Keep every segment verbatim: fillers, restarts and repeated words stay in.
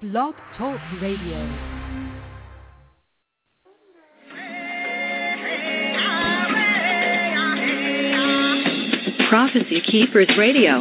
Blog Talk Radio. Prophecy Keepers Radio.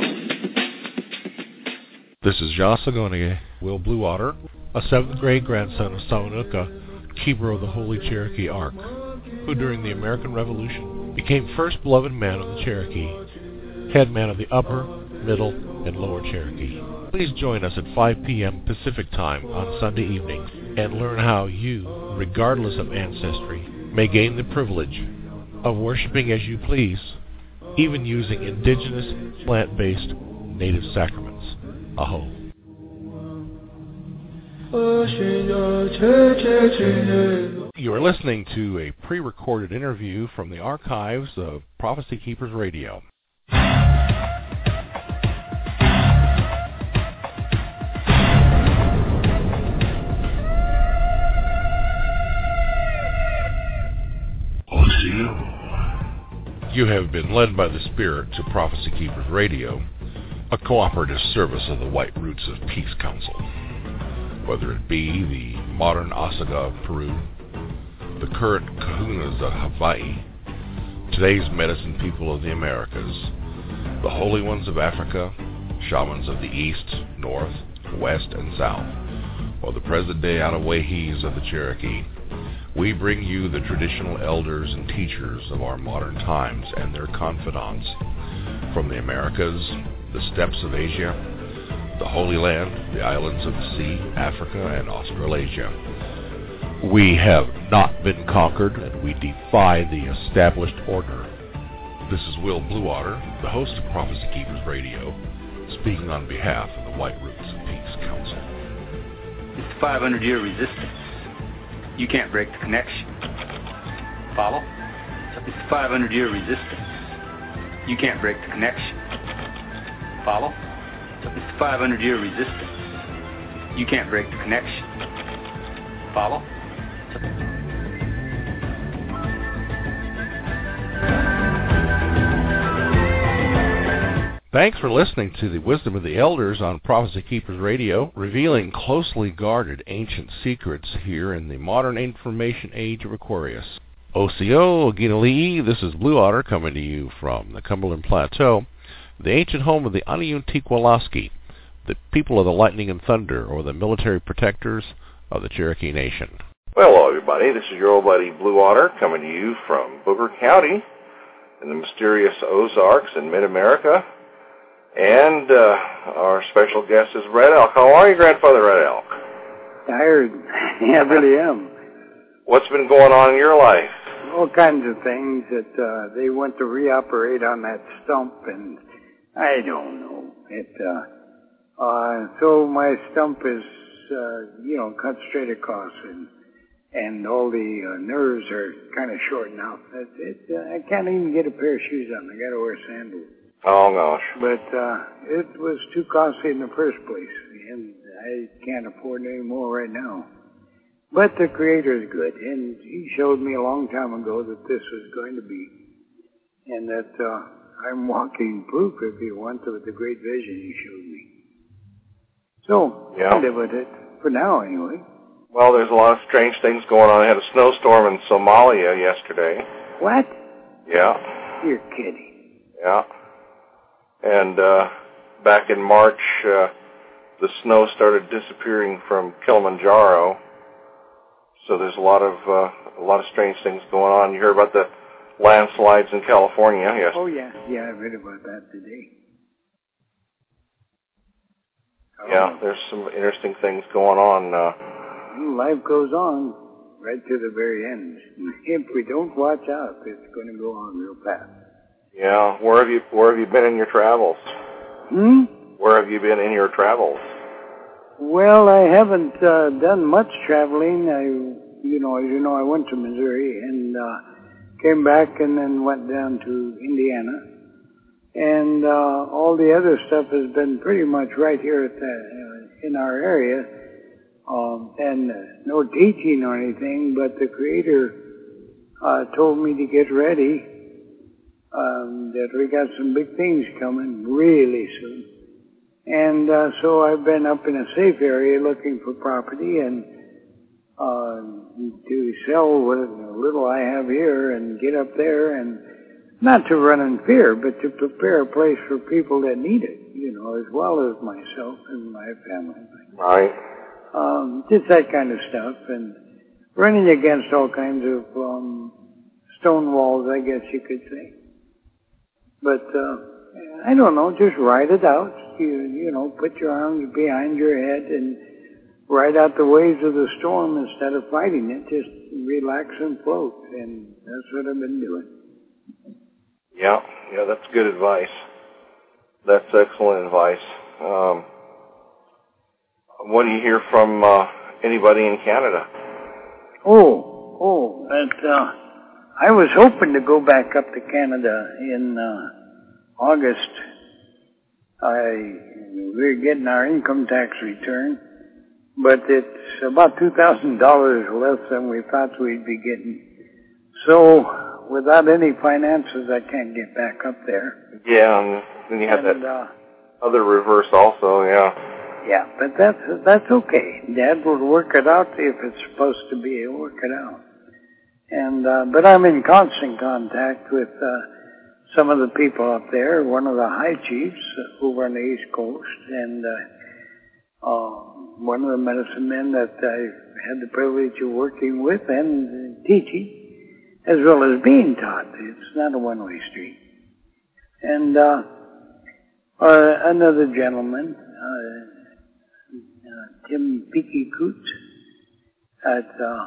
This is Joss Agonige, Will Bluewater, a seventh grade grandson of Samanuka, keeper of the Holy Cherokee Ark, who during the American Revolution became first beloved man of the Cherokee, head man of the Upper, Middle, and Lower Cherokee. Please join us at five p.m. Pacific Time on Sunday evenings and learn how you, regardless of ancestry, may gain the privilege of worshiping as you please, even using indigenous, plant-based, native sacraments. Aho. You are listening to a pre-recorded interview from the archives of Prophecy Keepers Radio. You have been led by the Spirit to Prophecy Keepers Radio, a cooperative service of the White Roots of Peace Council. Whether it be the modern Osaga of Peru, the current Kahunas of Hawaii, today's medicine people of the Americas, the holy ones of Africa, shamans of the East, North, West, and South, or the present-day Anawahis of the Cherokee, we bring you the traditional elders and teachers of our modern times and their confidants from the Americas, the steppes of Asia, the Holy Land, the islands of the sea, Africa, and Australasia. We have not been conquered, and we defy the established order. This is Will Bluewater, the host of Prophecy Keepers Radio, speaking on behalf of the White Roots of Peace Council. It's the five hundred year resistance. You can't break the connection. Follow? It's the five hundred year resistance. You can't break the connection. Follow? It's the five hundred year resistance. You can't break the connection. Follow? Thanks for listening to the Wisdom of the Elders on Prophecy Keepers Radio, revealing closely guarded ancient secrets here in the modern information age of Aquarius. O C O, Oginali'i, this is Bluewater coming to you from the Cumberland Plateau, the ancient home of the Aniuntiqualaski, the people of the lightning and thunder, or the military protectors of the Cherokee Nation. Well, hello everybody, this is your old buddy Bluewater coming to you from Booker County in the mysterious Ozarks in mid-America. And uh, our special guest is Red Elk. How are you, Grandfather Red Elk? Tired. Yeah, I really am. What's been going on in your life? All kinds of things that uh, they went to reoperate on that stump, and I don't know. It. Uh, uh, so my stump is, uh, you know, cut straight across, and and all the uh, nerves are kind of short now. It, it, uh, I can't even get a pair of shoes on. I got to wear sandals. Oh, gosh. But uh, it was too costly in the first place, and I can't afford it anymore right now. But the Creator is good, and He showed me a long time ago that this was going to be, and that uh, I'm walking proof, if you want, of the great vision He showed me. So, yeah. I live with it, for now anyway. Well, there's a lot of strange things going on. I had a snowstorm in Somalia yesterday. What? Yeah. You're kidding. Yeah. And uh, back in March, uh, the snow started disappearing from Kilimanjaro. So there's a lot of uh, a lot of strange things going on. You heard about the landslides in California? Yes. Oh yeah, yeah, I read about that today. Yeah, there's some interesting things going on. Uh, Life goes on right to the very end. If we don't watch out, it's going to go on real fast. Yeah, where have you where have you been in your travels? Hmm? Where have you been in your travels? Well, I haven't uh, done much traveling. I, you know, as you know, I went to Missouri and uh, came back and then went down to Indiana, and uh, all the other stuff has been pretty much right here at the, uh, in our area, um, and uh, no teaching or anything. But the Creator uh, told me to get ready. Um, that we got some big things coming really soon. And uh, so I've been up in a safe area looking for property and uh, to sell what little I have here and get up there, and not to run in fear, but to prepare a place for people that need it, you know, as well as myself and my family. Right. Um, just that kind of stuff, and running against all kinds of um, stone walls, I guess you could say. But uh, I don't know, just ride it out. You, you know, put your arms behind your head and ride out the waves of the storm instead of fighting it. Just relax and float, and that's what I've been doing. Yeah, yeah, that's good advice. That's excellent advice. Um, what do you hear from uh, anybody in Canada? Oh, oh, that, uh, I was hoping to go back up to Canada in uh, August. I, we're getting our income tax return, but it's about two thousand dollars less than we thought we'd be getting. So, without any finances, I can't get back up there. Yeah, and then you have and, that uh, other reverse also, yeah. Yeah, but that's that's okay. Dad will work it out if it's supposed to be. He'll work it out. And uh, but I'm in constant contact with uh, some of the people up there. One of the high chiefs over on the East Coast, and uh, uh, one of the medicine men that I had the privilege of working with and teaching, as well as being taught. It's not a one-way street. And uh, uh, another gentleman. Uh, Uh, Tim Peaky Coots, at, uh,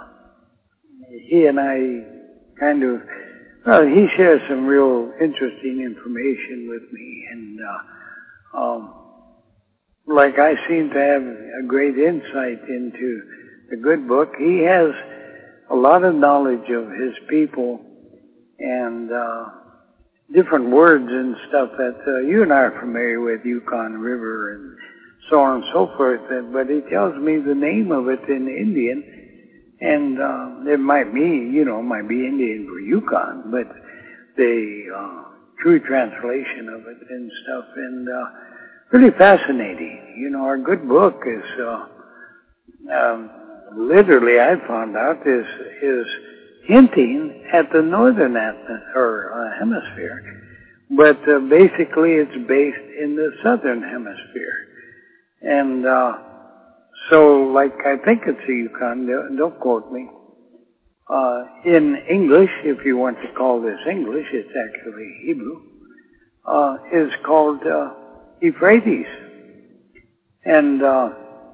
he and I kind of, well, he shares some real interesting information with me, and uh, um, like I seem to have a great insight into the good book. He has a lot of knowledge of his people and uh, different words and stuff that uh, you and I are familiar with, Yukon River and so on and so forth, but he tells me the name of it in Indian, and uh, it might be, you know, might be Indian for Yukon, but the uh, true translation of it and stuff, and uh, really fascinating. You know, our good book is uh, um, literally, I found out, is is hinting at the northern atmosphere, or uh, hemisphere, but uh, basically it's based in the southern hemisphere. And uh, so, like, I think it's a Yukon, don't quote me. Uh, in English, if you want to call this English, it's actually Hebrew, uh, is called uh, Euphrates. And uh,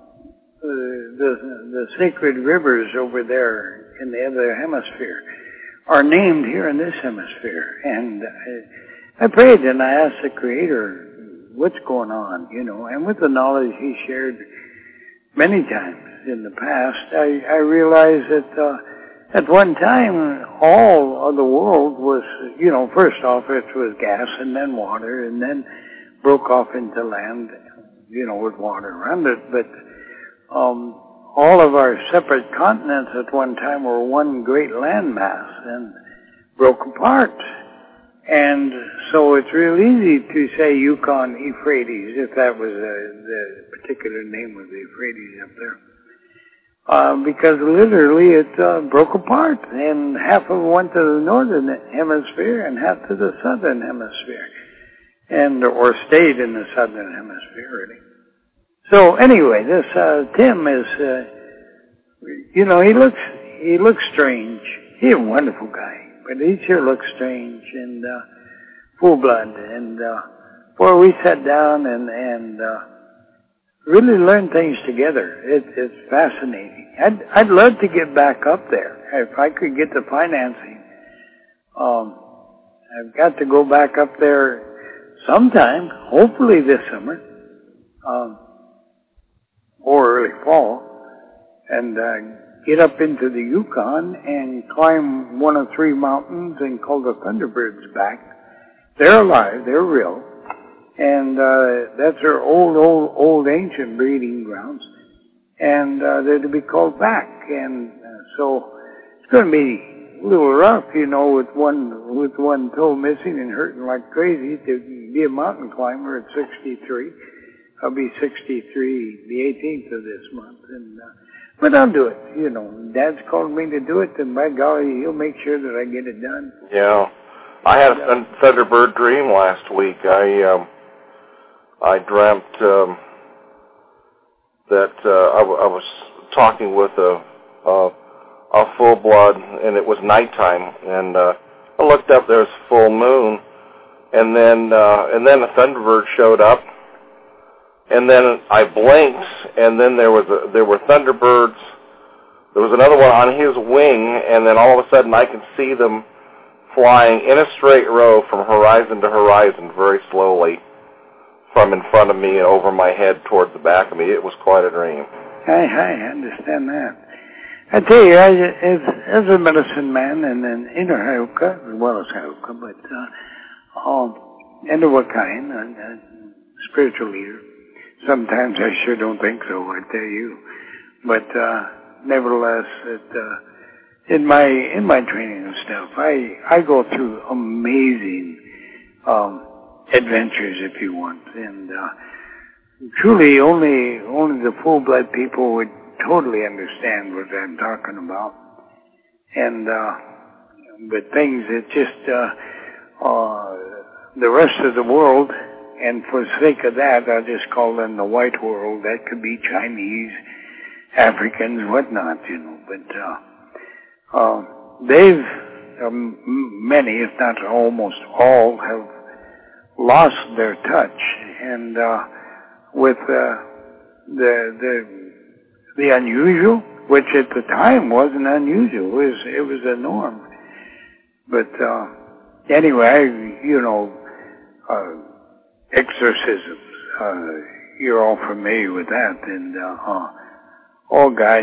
the, the sacred rivers over there in the other hemisphere are named here in this hemisphere. And I, I prayed and I asked the Creator, what's going on, you know, and with the knowledge he shared many times in the past, I, I realized that uh, at one time all of the world was, you know, first off it was gas and then water and then broke off into land, you know, with water around it, but um, all of our separate continents at one time were one great landmass and broke apart. And so it's real easy to say Yukon Euphrates, if that was uh, the particular name of the Euphrates up there. Uh, because literally it uh, broke apart, and half of it went to the northern hemisphere and half to the southern hemisphere, and or stayed in the southern hemisphere, really. So anyway, this uh, Tim is, uh, you know, he looks he looks strange. He's a wonderful guy. But he sure looks strange and uh, full blood. And uh, boy, we sat down and and uh, really learned things together. It, it's fascinating. I'd I'd love to get back up there if I could get the financing. Um, I've got to go back up there sometime, hopefully this summer, um, or early fall, and. Uh, get up into the Yukon and climb one of three mountains and call the Thunderbirds back. They're alive, they're real, and uh, that's their old, old, old ancient breeding grounds, and uh, they're to be called back. And uh, so it's going to be a little rough, you know, with one with one toe missing and hurting like crazy to be a mountain climber at sixty-three. I'll be sixty-three the eighteenth of this month, and uh, but I'll do it. You know, Dad's called me to do it, and by golly, he'll make sure that I get it done. Yeah, I had a th- Thunderbird dream last week. I um, I dreamt um, that uh, I, w- I was talking with a a, a full blood, and it was nighttime, and uh, I looked up. There was full moon, and then uh, and then a Thunderbird showed up. And then I blinked, and then there was a, there were Thunderbirds. There was another one on his wing, and then all of a sudden I could see them flying in a straight row from horizon to horizon very slowly from in front of me and over my head towards the back of me. It was quite a dream. I, I understand that. I tell you, I, as, as a medicine man and an inner Haruka, as well as Haruka, but uh, um, and of what kind, a, a spiritual leader. Sometimes I sure don't think so, I tell you. But uh, nevertheless, it, uh, in my in my training and stuff, I I go through amazing um, adventures, if you want, and uh, truly only only the full-blood people would totally understand what I'm talking about. And uh, but things that just uh, uh, the rest of the world. And for the sake of that, I'll just call them the white world. That could be Chinese, Africans, whatnot, you know. But uh, uh, they've, um, many, if not almost all, have lost their touch. And uh, with uh, the the the unusual, which at the time wasn't unusual, it was it was a norm. But uh, anyway, you know. Uh, Exorcisms, uh, you're all familiar with that, and uh, uh, oh gosh,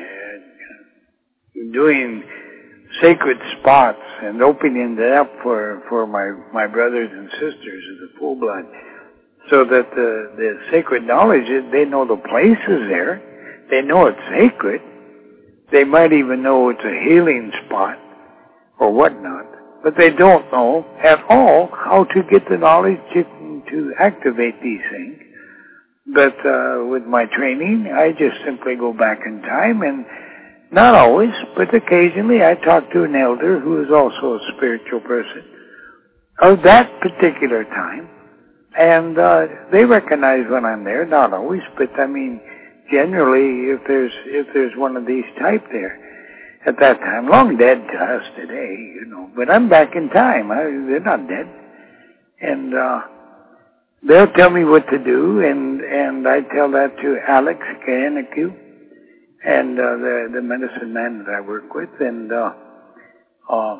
uh, doing sacred spots and opening it up for for my my brothers and sisters of the full blood, so that the the sacred knowledge is they know the place is there, they know it's sacred, they might even know it's a healing spot or whatnot, but they don't know at all how to get the knowledge to to activate these things. But uh, with my training, I just simply go back in time, and not always, but occasionally I talk to an elder who is also a spiritual person of that particular time, and uh, they recognize when I'm there, not always, but I mean, generally, if there's if there's one of these type there at that time, long dead to us today, you know, but I'm back in time. I, they're not dead. And uh, they'll tell me what to do, and, and I tell that to Alex Kayaneku and uh, the, the medicine man that I work with. And, uh, uh,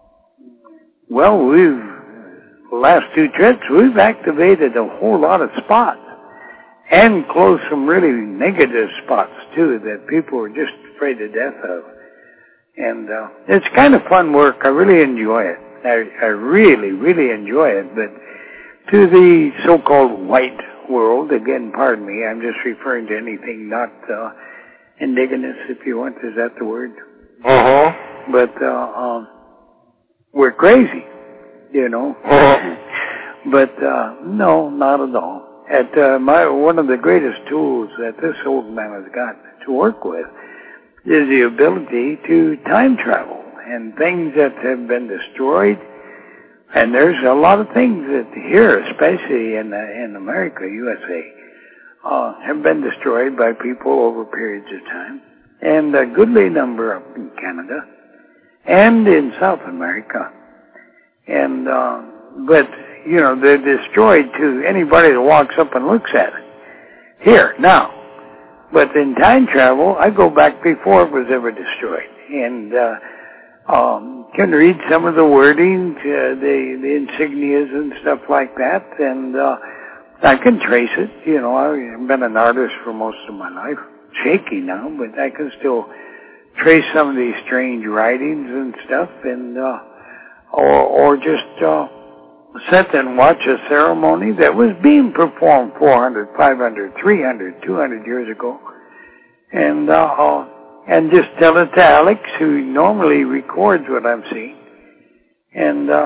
well, we've, the last two trips, we've activated a whole lot of spots and closed some really negative spots, too, that people were just afraid to death of. And uh, it's kind of fun work. I really enjoy it. I, I really, really enjoy it, but to the so-called white world, again, pardon me, I'm just referring to anything not uh, indigenous, if you want. Is that the word? Uh-huh. But uh, um, we're crazy, you know. Uh-huh. But uh, no, not at all. At uh, my one of the greatest tools that this old man has got to work with is the ability to time travel and things that have been destroyed. And there's a lot of things that here, especially in uh, in America, U S A, uh, have been destroyed by people over periods of time, and a goodly number up in Canada and in South America. And uh, but you know they're destroyed to anybody that walks up and looks at it. Here now, but in time travel, I go back before it was ever destroyed, and uh, um, can read some of the wording, uh, the the insignias and stuff like that, and uh, I can trace it. You know, I've been an artist for most of my life, shaky now, but I can still trace some of these strange writings and stuff, and uh, or or just uh, sit and watch a ceremony that was being performed four hundred, five hundred, three hundred, two hundred years ago, and uh, uh, and just tell it to Alex, who normally records what I'm seeing, and um,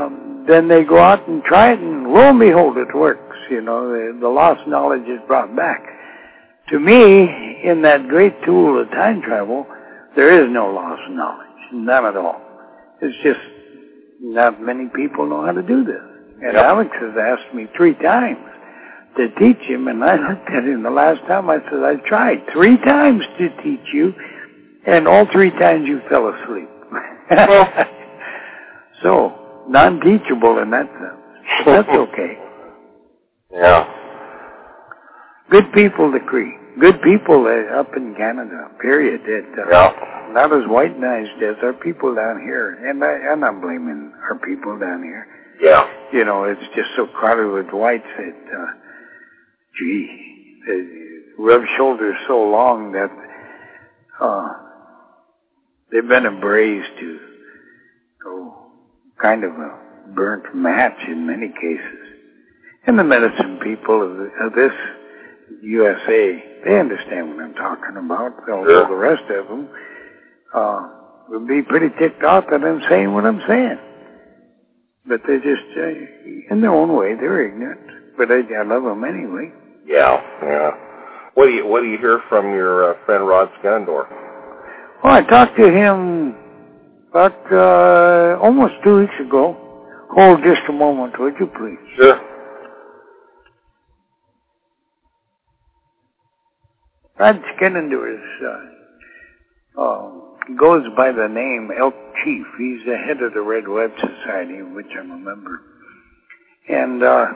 then they go out and try it, and lo and behold, it works. You know, the, the lost knowledge is brought back. To me, in that great tool of time travel, there is no lost knowledge, none at all. It's just not many people know how to do this. And yep. Alex has asked me three times to teach him, and I looked at him the last time. I said, I tried three times to teach you, and all three times you fell asleep. So, non-teachable in that sense. But that's okay. Yeah. Good people decree. Good people uh, up in Canada, period. It, uh, yeah. Not as white-niced as our people down here. And I, I'm not blaming our people down here. Yeah. You know, it's just so crowded with whites that, uh, gee, they rub shoulders so long that uh, they've been embraced to oh, kind of a burnt match in many cases. And the medicine people of, the, of this U S A, they understand what I'm talking about, although sure. the rest of them uh, would be pretty ticked off that I'm saying what I'm saying. But they're just, uh, in their own way, they're ignorant. But I, I love them anyway. Yeah, yeah. What do you What do you hear from your uh, friend Rod Scandor? Well, I talked to him about uh, almost two weeks ago. Hold just a moment, would you please? Sure. Rod Scandor is, uh, uh, goes by the name Elk Chief. He's the head of the Red Web Society, of which I'm a member. And uh,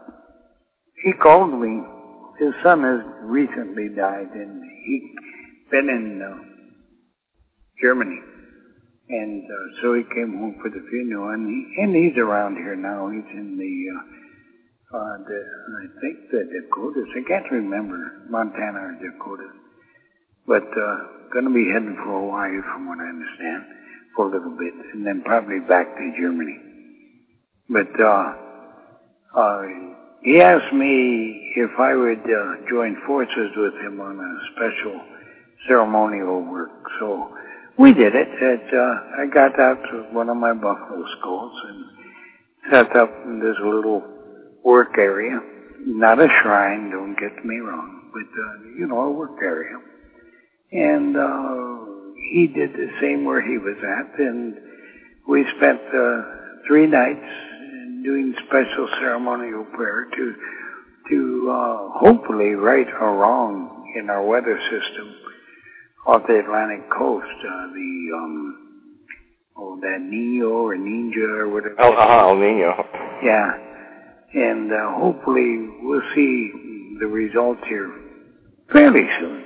he called me. His son has recently died, and he's been in uh, Germany. And uh, so he came home for the funeral, and, he, and he's around here now. He's in the... Uh, Uh, the, I think the Dakotas, I can't remember, Montana or Dakotas, but uh, going to be heading for Hawaii from what I understand, for a little bit, and then probably back to Germany. But uh, uh, he asked me if I would uh, join forces with him on a special ceremonial work. So we did it. it uh, I got out to one of my buffalo skulls and set up in this little work area, not a shrine, don't get me wrong, but, uh, you know, a work area. And uh, he did the same where he was at, and we spent uh, three nights doing special ceremonial prayer to, to uh, hopefully right a wrong in our weather system off the Atlantic coast, uh, the, um, oh, that Nino or Ninja or whatever. El, uh, El Nino. Yeah. And uh, hopefully we'll see the results here fairly soon.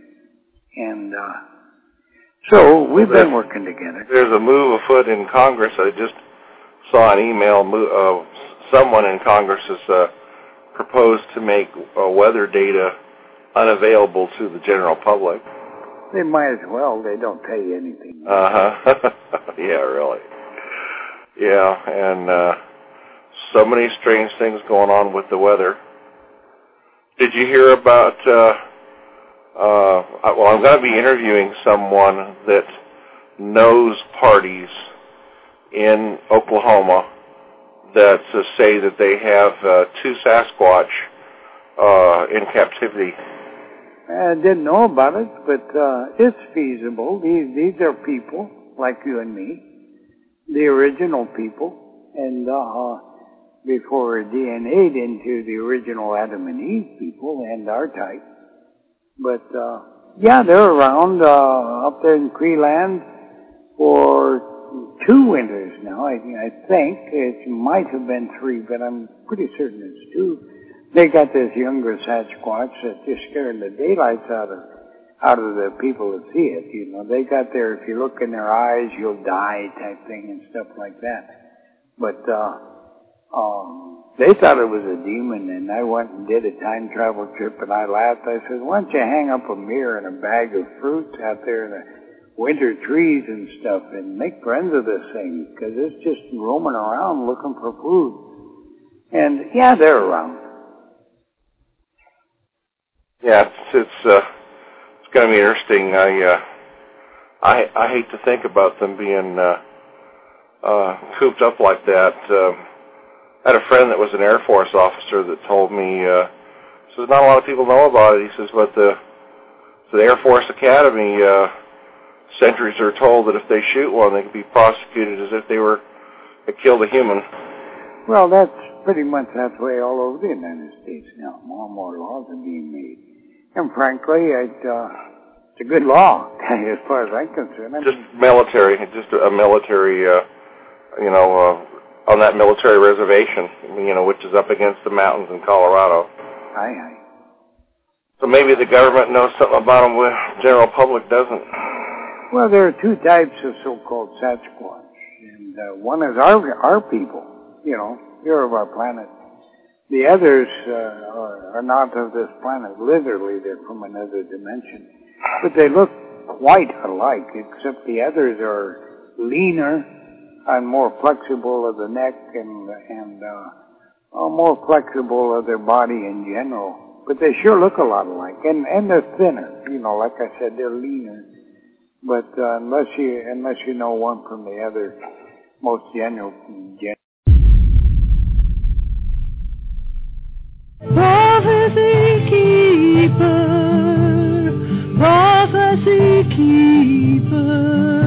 And uh, so we've well, been working together. There's a move afoot in Congress. I just saw an email. Uh, someone in Congress has uh, proposed to make uh, weather data unavailable to the general public. They might as well. They don't tell you anything. Uh-huh. Yeah, really. Yeah, and... Uh, So many strange things going on with the weather. Did you hear about, uh, uh, well, I'm going to be interviewing someone that knows parties in Oklahoma that uh, say that they have uh, two Sasquatch uh, in captivity. I didn't know about it, but uh, it's feasible. These, these are people like you and me, the original people, and uh, before D N A'd into the original Adam and Eve people and our type. But, uh, yeah, they're around uh, up there in Cree land for two winters now. I, I think it might have been three, but I'm pretty certain it's two. They got this younger Sasquatch that's just scaring the daylights out of out of the people that see it. You know, they got their, if you look in their eyes, you'll die type thing and stuff like that. But, uh, Um, they thought it was a demon, and I went and did a time travel trip, and I laughed. I said, why don't you hang up a mirror and a bag of fruit out there in the winter trees and stuff and make friends of this thing, because it's just roaming around looking for food. And, yeah, they're around. Yeah, it's it's, uh, it's going to be interesting. I, uh, I I hate to think about them being uh, uh, cooped up like that. Uh, I had a friend that was an Air Force officer that told me, uh, says not a lot of people know about it. He says, but the, the Air Force Academy, uh, sentries are told that if they shoot one, they can be prosecuted as if they were had killed a human. Well, that's pretty much that way all over the United States now. More and more laws are being made. And frankly, it, uh, it's a good law, as far as I'm concerned. I just mean, military, just a military, uh, you know, uh, on that military reservation, you know, which is up against the mountains in Colorado. Aye, aye. So maybe the government knows something about them, the general public doesn't. Well, there are two types of so-called Sasquatch, and uh, one is our our people, you know, here of our planet. The others uh, are, are not of this planet. Literally, they're from another dimension. But they look quite alike, except the others are leaner and more flexible of the neck and and uh, uh, more flexible of their body in general. But they sure look a lot alike, and and they're thinner. You know, like I said, they're leaner. But uh, unless you unless you know one from the other, most general. Gen- Prophecy keeper, prophecy keeper.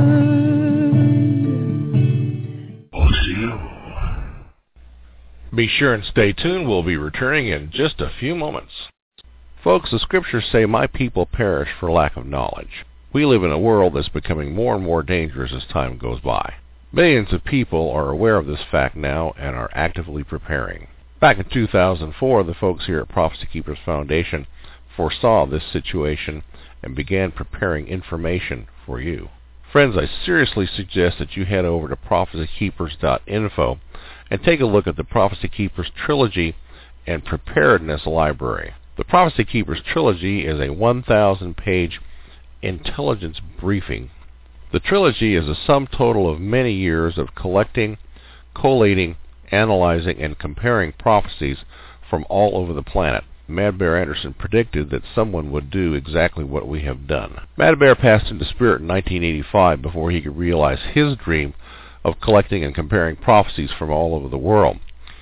Be sure and stay tuned. We'll be returning in just a few moments. Folks, the scriptures say, "My people perish for lack of knowledge." We live in a world that's becoming more and more dangerous as time goes by. Millions of people are aware of this fact now and are actively preparing. Back in two thousand four, the folks here at Prophecy Keepers Foundation foresaw this situation and began preparing information for you. Friends, I seriously suggest that you head over to prophecy keepers dot info and take a look at the Prophecy Keepers Trilogy and Preparedness Library. The Prophecy Keepers Trilogy is a one thousand page intelligence briefing. The trilogy is a sum total of many years of collecting, collating, analyzing, and comparing prophecies from all over the planet. Mad Bear Anderson predicted that someone would do exactly what we have done. Mad Bear passed into spirit in nineteen eighty-five before he could realize his dream of collecting and comparing prophecies from all over the world.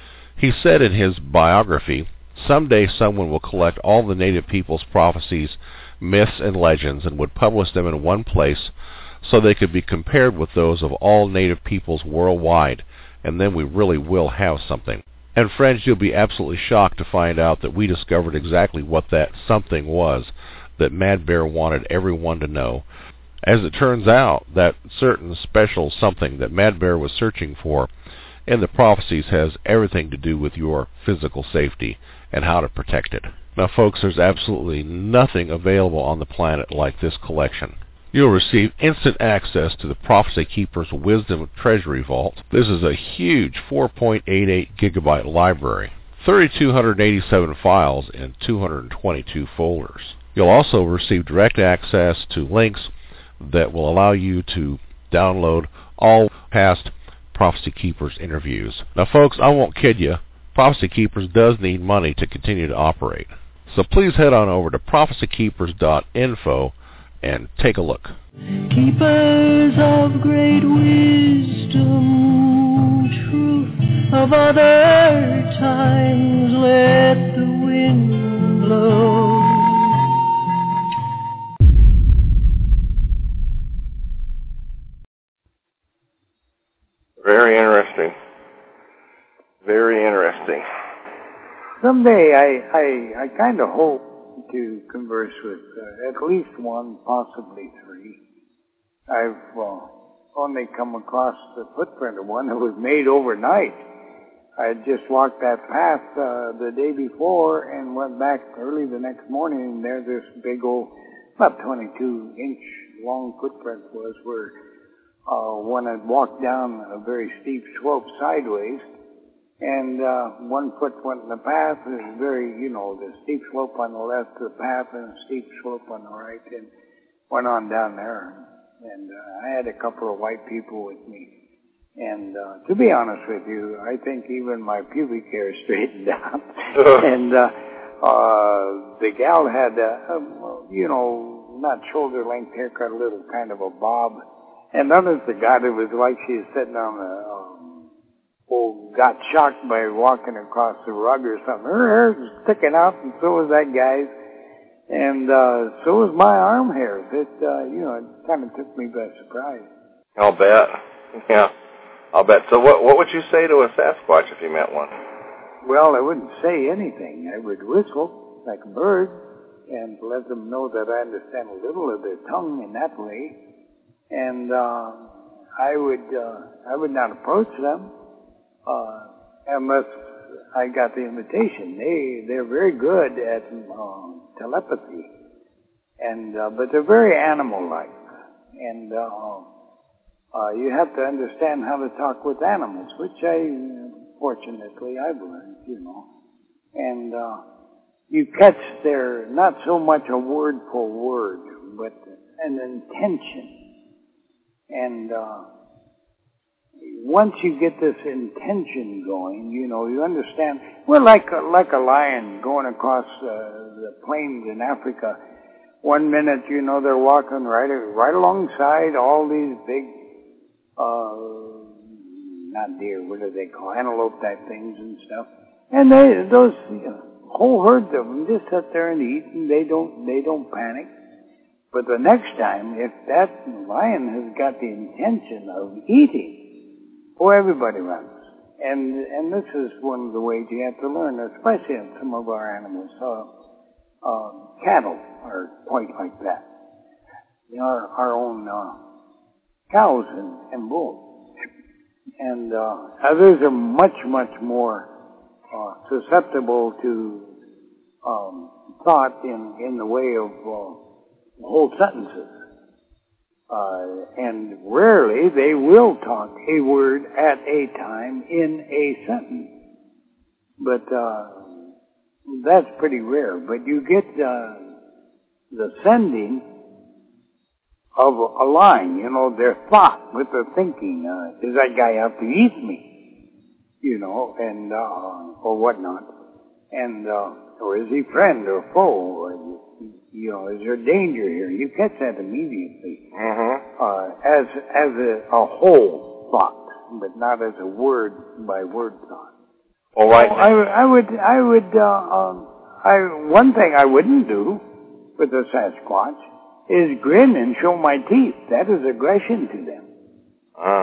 He said in his biography, "Someday someone will collect all the native people's prophecies, myths, and legends and would publish them in one place so they could be compared with those of all native peoples worldwide, and then we really will have something." And friends, you'll be absolutely shocked to find out that we discovered exactly what that something was that Mad Bear wanted everyone to know. As it turns out, that certain special something that Mad Bear was searching for in the prophecies has everything to do with your physical safety and how to protect it. Now folks, there's absolutely nothing available on the planet like this collection. You'll receive instant access to the Prophecy Keepers Wisdom Treasury Vault. This is a huge four point eight eight gigabyte library, three thousand two hundred eighty-seven files in two hundred twenty-two folders. You'll also receive direct access to links that will allow you to download all past Prophecy Keepers interviews. Now folks, I won't kid you, Prophecy Keepers does need money to continue to operate. So please head on over to prophecy keepers dot info and take a look. Keepers of great wisdom, truth of other times, let the wind blow. Very interesting. Very interesting. Someday I, I, I kind of hope to converse with uh, at least one, possibly three. I've uh, only come across the footprint of one that was made overnight. I had just walked that path uh, the day before and went back early the next morning, and there this big old, about twenty-two inch long footprint was where uh, one had walked down a very steep slope sideways, and uh, one foot went in the path. It was very, you know, the steep slope on the left of the path and a steep slope on the right, and went on down there. And uh, I had a couple of white people with me. And uh, to be honest with you, I think even my pubic hair straightened out. and uh, uh, the gal had, a, a, you know, not shoulder-length haircut, a little kind of a bob. And others, the guy, it was like she was sitting on a um, old got shocked by walking across the rug or something. Her hair was sticking out, and so was that guy's. And uh, so was my arm hairs. It, uh, you know, it kind of took me by surprise. I'll bet. Yeah, I'll bet. So what what would you say to a Sasquatch if you met one? Well, I wouldn't say anything. I would whistle like a bird and let them know that I understand a little of their tongue in that way. And uh, I would uh, I would not approach them uh, unless I got the invitation. They they're very good at uh, telepathy, and uh, but they're very animal-like, and uh, uh, you have to understand how to talk with animals, which I fortunately I've learned, you know, and uh, you catch their not so much a word for word, but an intention, and. Uh, Once you get this intention going, you know, you understand. We're like a, like a lion going across uh, the plains in Africa. One minute, you know, they're walking right right alongside all these big, uh, not deer, what do they call, antelope type things and stuff. And they those you know, whole herds of them just sit there and eat, and they don't they don't panic. But the next time, if that lion has got the intention of eating, oh, everybody runs. And and this is one of the ways you have to learn, especially in some of our animals. Uh, uh, cattle are quite like that. You know, our, our own uh, cows and, and bulls. And uh, others are much, much more uh, susceptible to um, thought in, in the way of uh, whole sentences. Uh, and rarely they will talk a word at a time in a sentence. But uh, that's pretty rare. But you get uh, the sending of a line, you know, their thought with their thinking. Uh, is that guy out to eat me? You know, and uh, or whatnot. And uh, or is he friend or foe? Or, you know, is there danger here? You catch that immediately. Mm-hmm. Uh, as as a, a whole thought, but not as a word by word thought. All right. So I, I would I would uh, um, I one thing I wouldn't do with a Sasquatch is grin and show my teeth. That is aggression to them. Ah.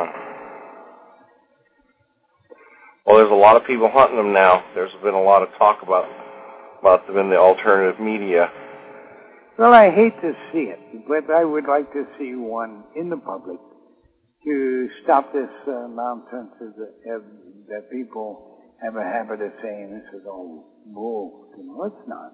Well, there's a lot of people hunting them now. There's been a lot of talk about about them in the alternative media. Well, I hate to see it, but I would like to see one in the public to stop this uh, nonsense that, uh, that people have a habit of saying this is all bull. You know, it's not.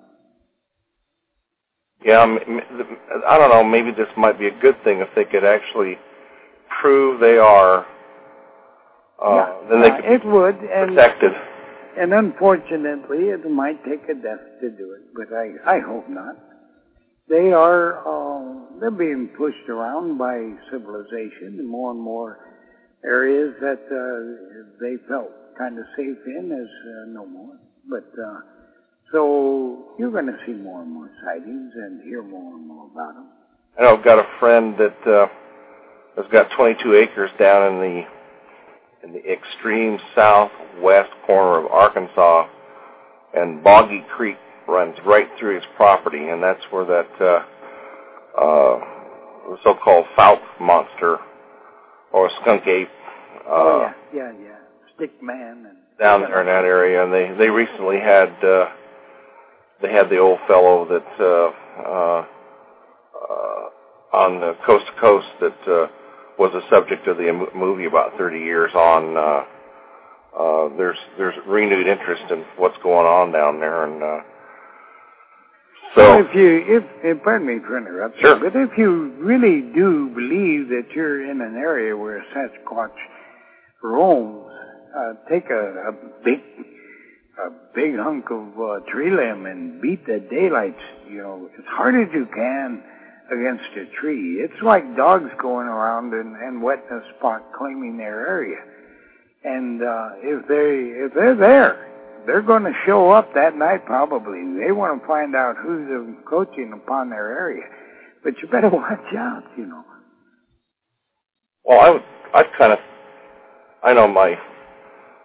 Yeah, I don't know, maybe this might be a good thing if they could actually prove they are, uh, yeah, then they yeah, could be it would, and, protected. And unfortunately, it might take a death to do it, but I, I hope not. They are, uh, they're being pushed around by civilization in more and more areas that uh, they felt kind of safe in as uh, no more. But, uh, so you're going to see more and more sightings and hear more and more about them. I know I've got a friend that uh, has got twenty-two acres down in the in the extreme southwest corner of Arkansas, and Boggy Creek runs right through his property, and that's where that uh, uh, so-called Fouke monster or skunk ape. Uh, oh yeah, yeah, yeah, stick man. And down there in that area, and they they recently had uh, they had the old fellow that uh, uh, uh, on the Coast to Coast that uh, was the subject of the movie about thirty years on. Uh, uh, there's there's renewed interest in what's going on down there, and uh, so well, if you if, if pardon me for interrupting, sure. but if you really do believe that you're in an area where a Sasquatch roams, uh, take a, a big a big hunk of uh, tree limb and beat the daylights, you know, as hard as you can against a tree. It's like dogs going around and, and wetting a spot, claiming their area. And uh, if they if they're there, they're going to show up that night probably. They want to find out who's encroaching upon their area. But you better watch out, you know. Well, I would, I'd kind of, I know my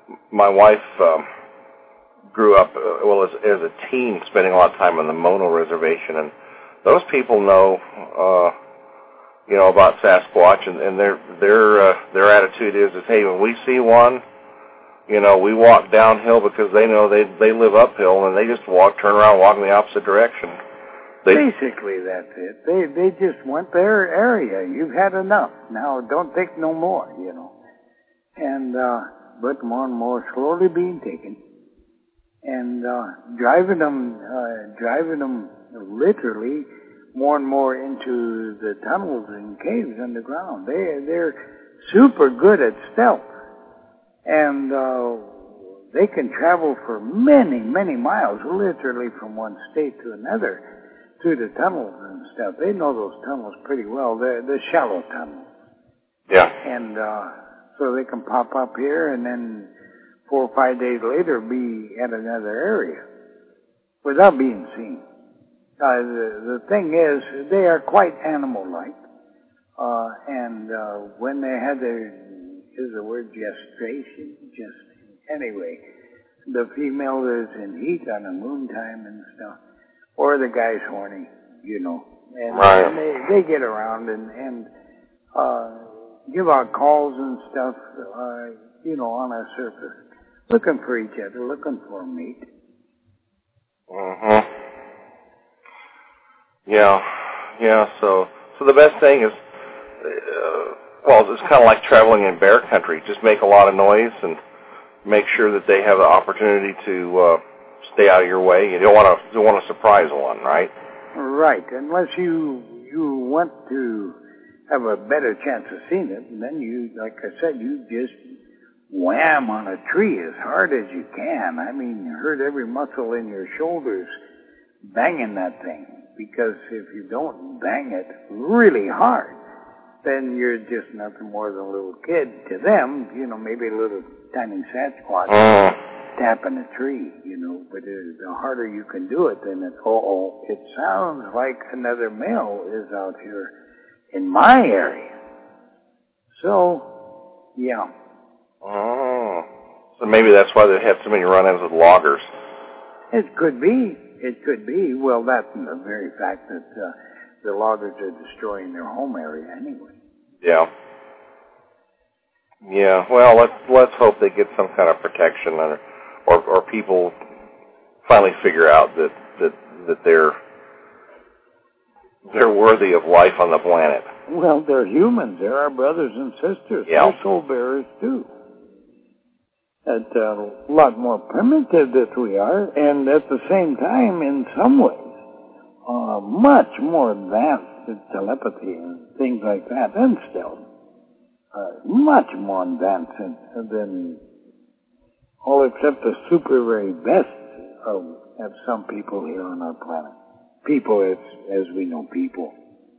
my wife um, grew up, uh, well, as, as a teen, spending a lot of time on the Mono Reservation, and those people know, uh, you know, about Sasquatch, and, and their their uh, their attitude is, is, hey, when we see one, you know, we walk downhill because they know they they live uphill, and they just walk, turn around, walk in the opposite direction. They, Basically, that's it. They they just want their area. You've had enough. Now, don't take no more, you know. And, uh, but more and more slowly being taken. And, uh, driving them, uh, driving them literally more and more into the tunnels and caves underground. They, they're super good at stealth. And, uh, they can travel for many, many miles, literally from one state to another, through the tunnels and stuff. They know those tunnels pretty well. They're, they're shallow tunnels. Yeah. And uh, so they can pop up here and then four or five days later be at another area without being seen. Uh, the, the thing is, they are quite animal-like. Uh, and uh, when they had their, is the word gestation? Just, anyway, the female is in heat on the moon time and stuff. Or the guy's horny, you know, and, right. and they they get around and and uh, give out calls and stuff, uh, you know, on our surface, looking for each other, looking for a mate. Mhm. Yeah, yeah. So so the best thing is, uh, well, it's kind of like traveling in bear country. Just make a lot of noise and make sure that they have the opportunity to. Uh, Stay out of your way. You don't want to. You don't want to surprise one, right? Right. Unless you you want to have a better chance of seeing it, and then you, like I said, you just wham on a tree as hard as you can. I mean, you hurt every muscle in your shoulders banging that thing. Because if you don't bang it really hard, then you're just nothing more than a little kid to them. You know, maybe a little tiny Sasquatch. Mm. Tapping a tree, you know, but it, the harder you can do it, then it's, oh, it sounds like another male is out here in my area. So, yeah. Oh. So maybe that's why they have so many run-ins with loggers. It could be. It could be. Well, that's the very fact that uh, the loggers are destroying their home area anyway. Yeah. Yeah. Well, let's let's hope they get some kind of protection, or or, or people finally figure out that that that they're they're worthy of life on the planet. Well, they're humans. They're our brothers and sisters. Yeah. They're soul bearers too. At uh, a lot more primitive that we are, and at the same time, in some ways, uh, much more advanced in telepathy and things like that, and still uh, much more advanced than, than all except the super very best of, of some people here on our planet. People as, as we know people.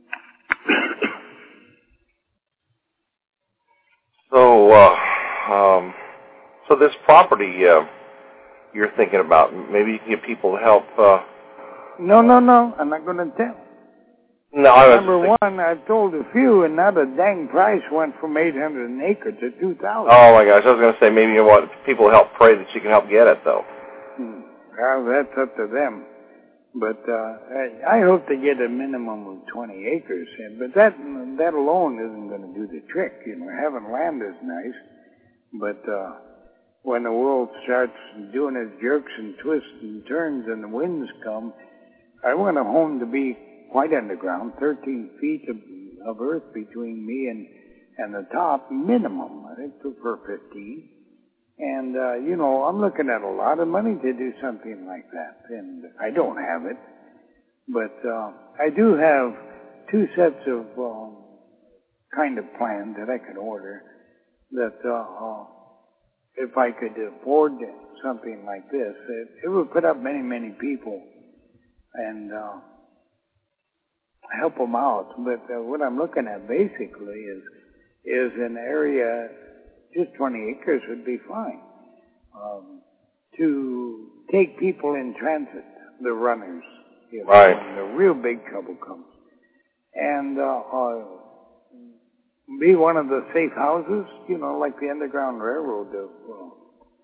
So, uh, um, so this property uh, you're thinking about, maybe you can get people to help. Uh, no, no, no. I'm not going to tell. No, I was. Number one, I've told a few, and now the dang price went from eight hundred an acre to two thousand. Oh my gosh! I was going to say maybe you want people to help pray that you can help get it, though. Hmm. Well, that's up to them. But uh, I, I hope to get a minimum of twenty acres, but that that alone isn't going to do the trick. You know, having land is nice, but uh, when the world starts doing its jerks and twists and turns and the winds come, I want a home to be quite underground, thirteen feet of, of earth between me and and the top minimum. I think prefer fifteen. And, uh, you know, I'm looking at a lot of money to do something like that. And I don't have it. But uh, I do have two sets of um, kind of plans that I could order that uh, uh, if I could afford something like this, it, it would put up many, many people and uh, help them out. But uh, what I'm looking at basically is is an area. Just twenty acres would be fine. Um, to take people in transit, the runners, you know, right. when the real big trouble comes. And uh, uh, be one of the safe houses, you know, like the Underground Railroad of, uh,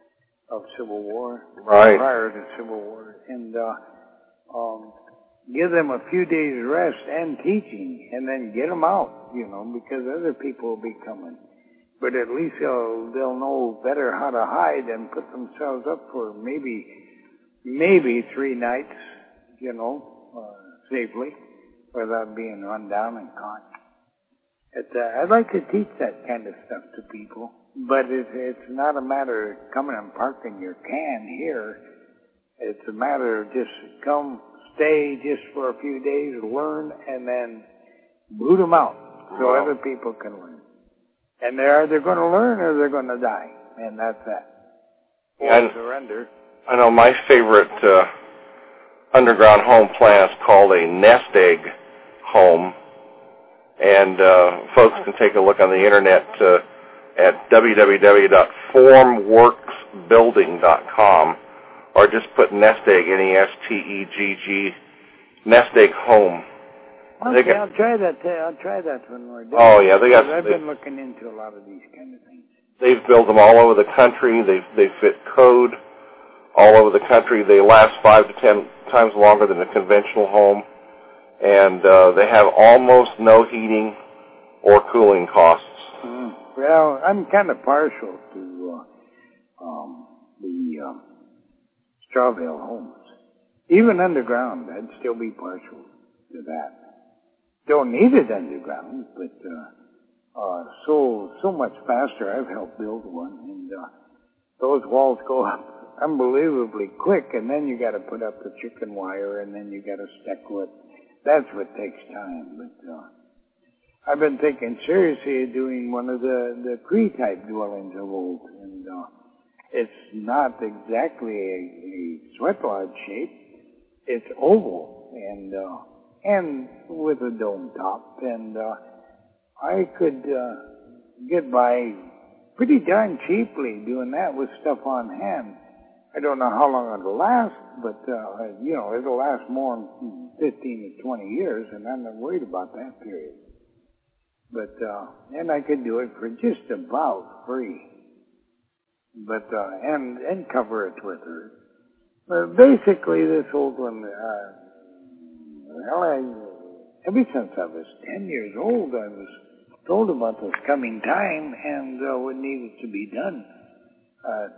of Civil War, Right. prior to Civil War, and uh, um, give them a few days rest and teaching, and then get them out, you know, because other people will be coming. But at least they'll they'll know better how to hide and put themselves up for maybe maybe three nights, you know, uh, safely, without being run down and caught. It, uh, I'd like to teach that kind of stuff to people, but it, it's not a matter of coming and parking your can here. It's a matter of just come, stay just for a few days, learn, and then boot them out so Wow. other people can learn. And they're either going to learn or they're going to die, and that's that. Or Yeah, surrender. I know my favorite uh, underground home plan is called a nest egg home, and uh, folks can take a look on the internet uh, at w w w dot formworks building dot com, or just put nest egg, N E S T E G G, nest egg home. They Okay, got- I'll try that. Uh, I'll try that when we're done. Oh, yeah, they got- Because I've they- been looking into a lot of these kind of things. They've built them all over the country. They they fit code all over the country. They last five to ten times longer than a conventional home, and uh, they have almost no heating or cooling costs. Mm. Well, I'm kind of partial to uh, um, the um, Strawville homes. Even underground, I'd still be partial to that. Don't need it underground, but uh, uh, so so much faster. I've helped build one, and uh, those walls go up unbelievably quick, and then you got to put up the chicken wire, and then you got to stick with. That's what takes time. But uh, I've been thinking seriously of doing one of the the Cree-type dwellings of old, and uh, it's not exactly a, a sweat lodge shape. It's oval, and uh, and with a dome top, and uh, I could uh, get by pretty darn cheaply doing that with stuff on hand. I don't know how long it'll last, but uh, you know, it'll last more than fifteen to twenty years, and I'm not worried about that period. But uh, and I could do it for just about free, but uh, and and cover it with her. But basically, this old one, uh, well, I, ever since I was ten years old, I was told about this coming time and uh, what needed to be done. Uh,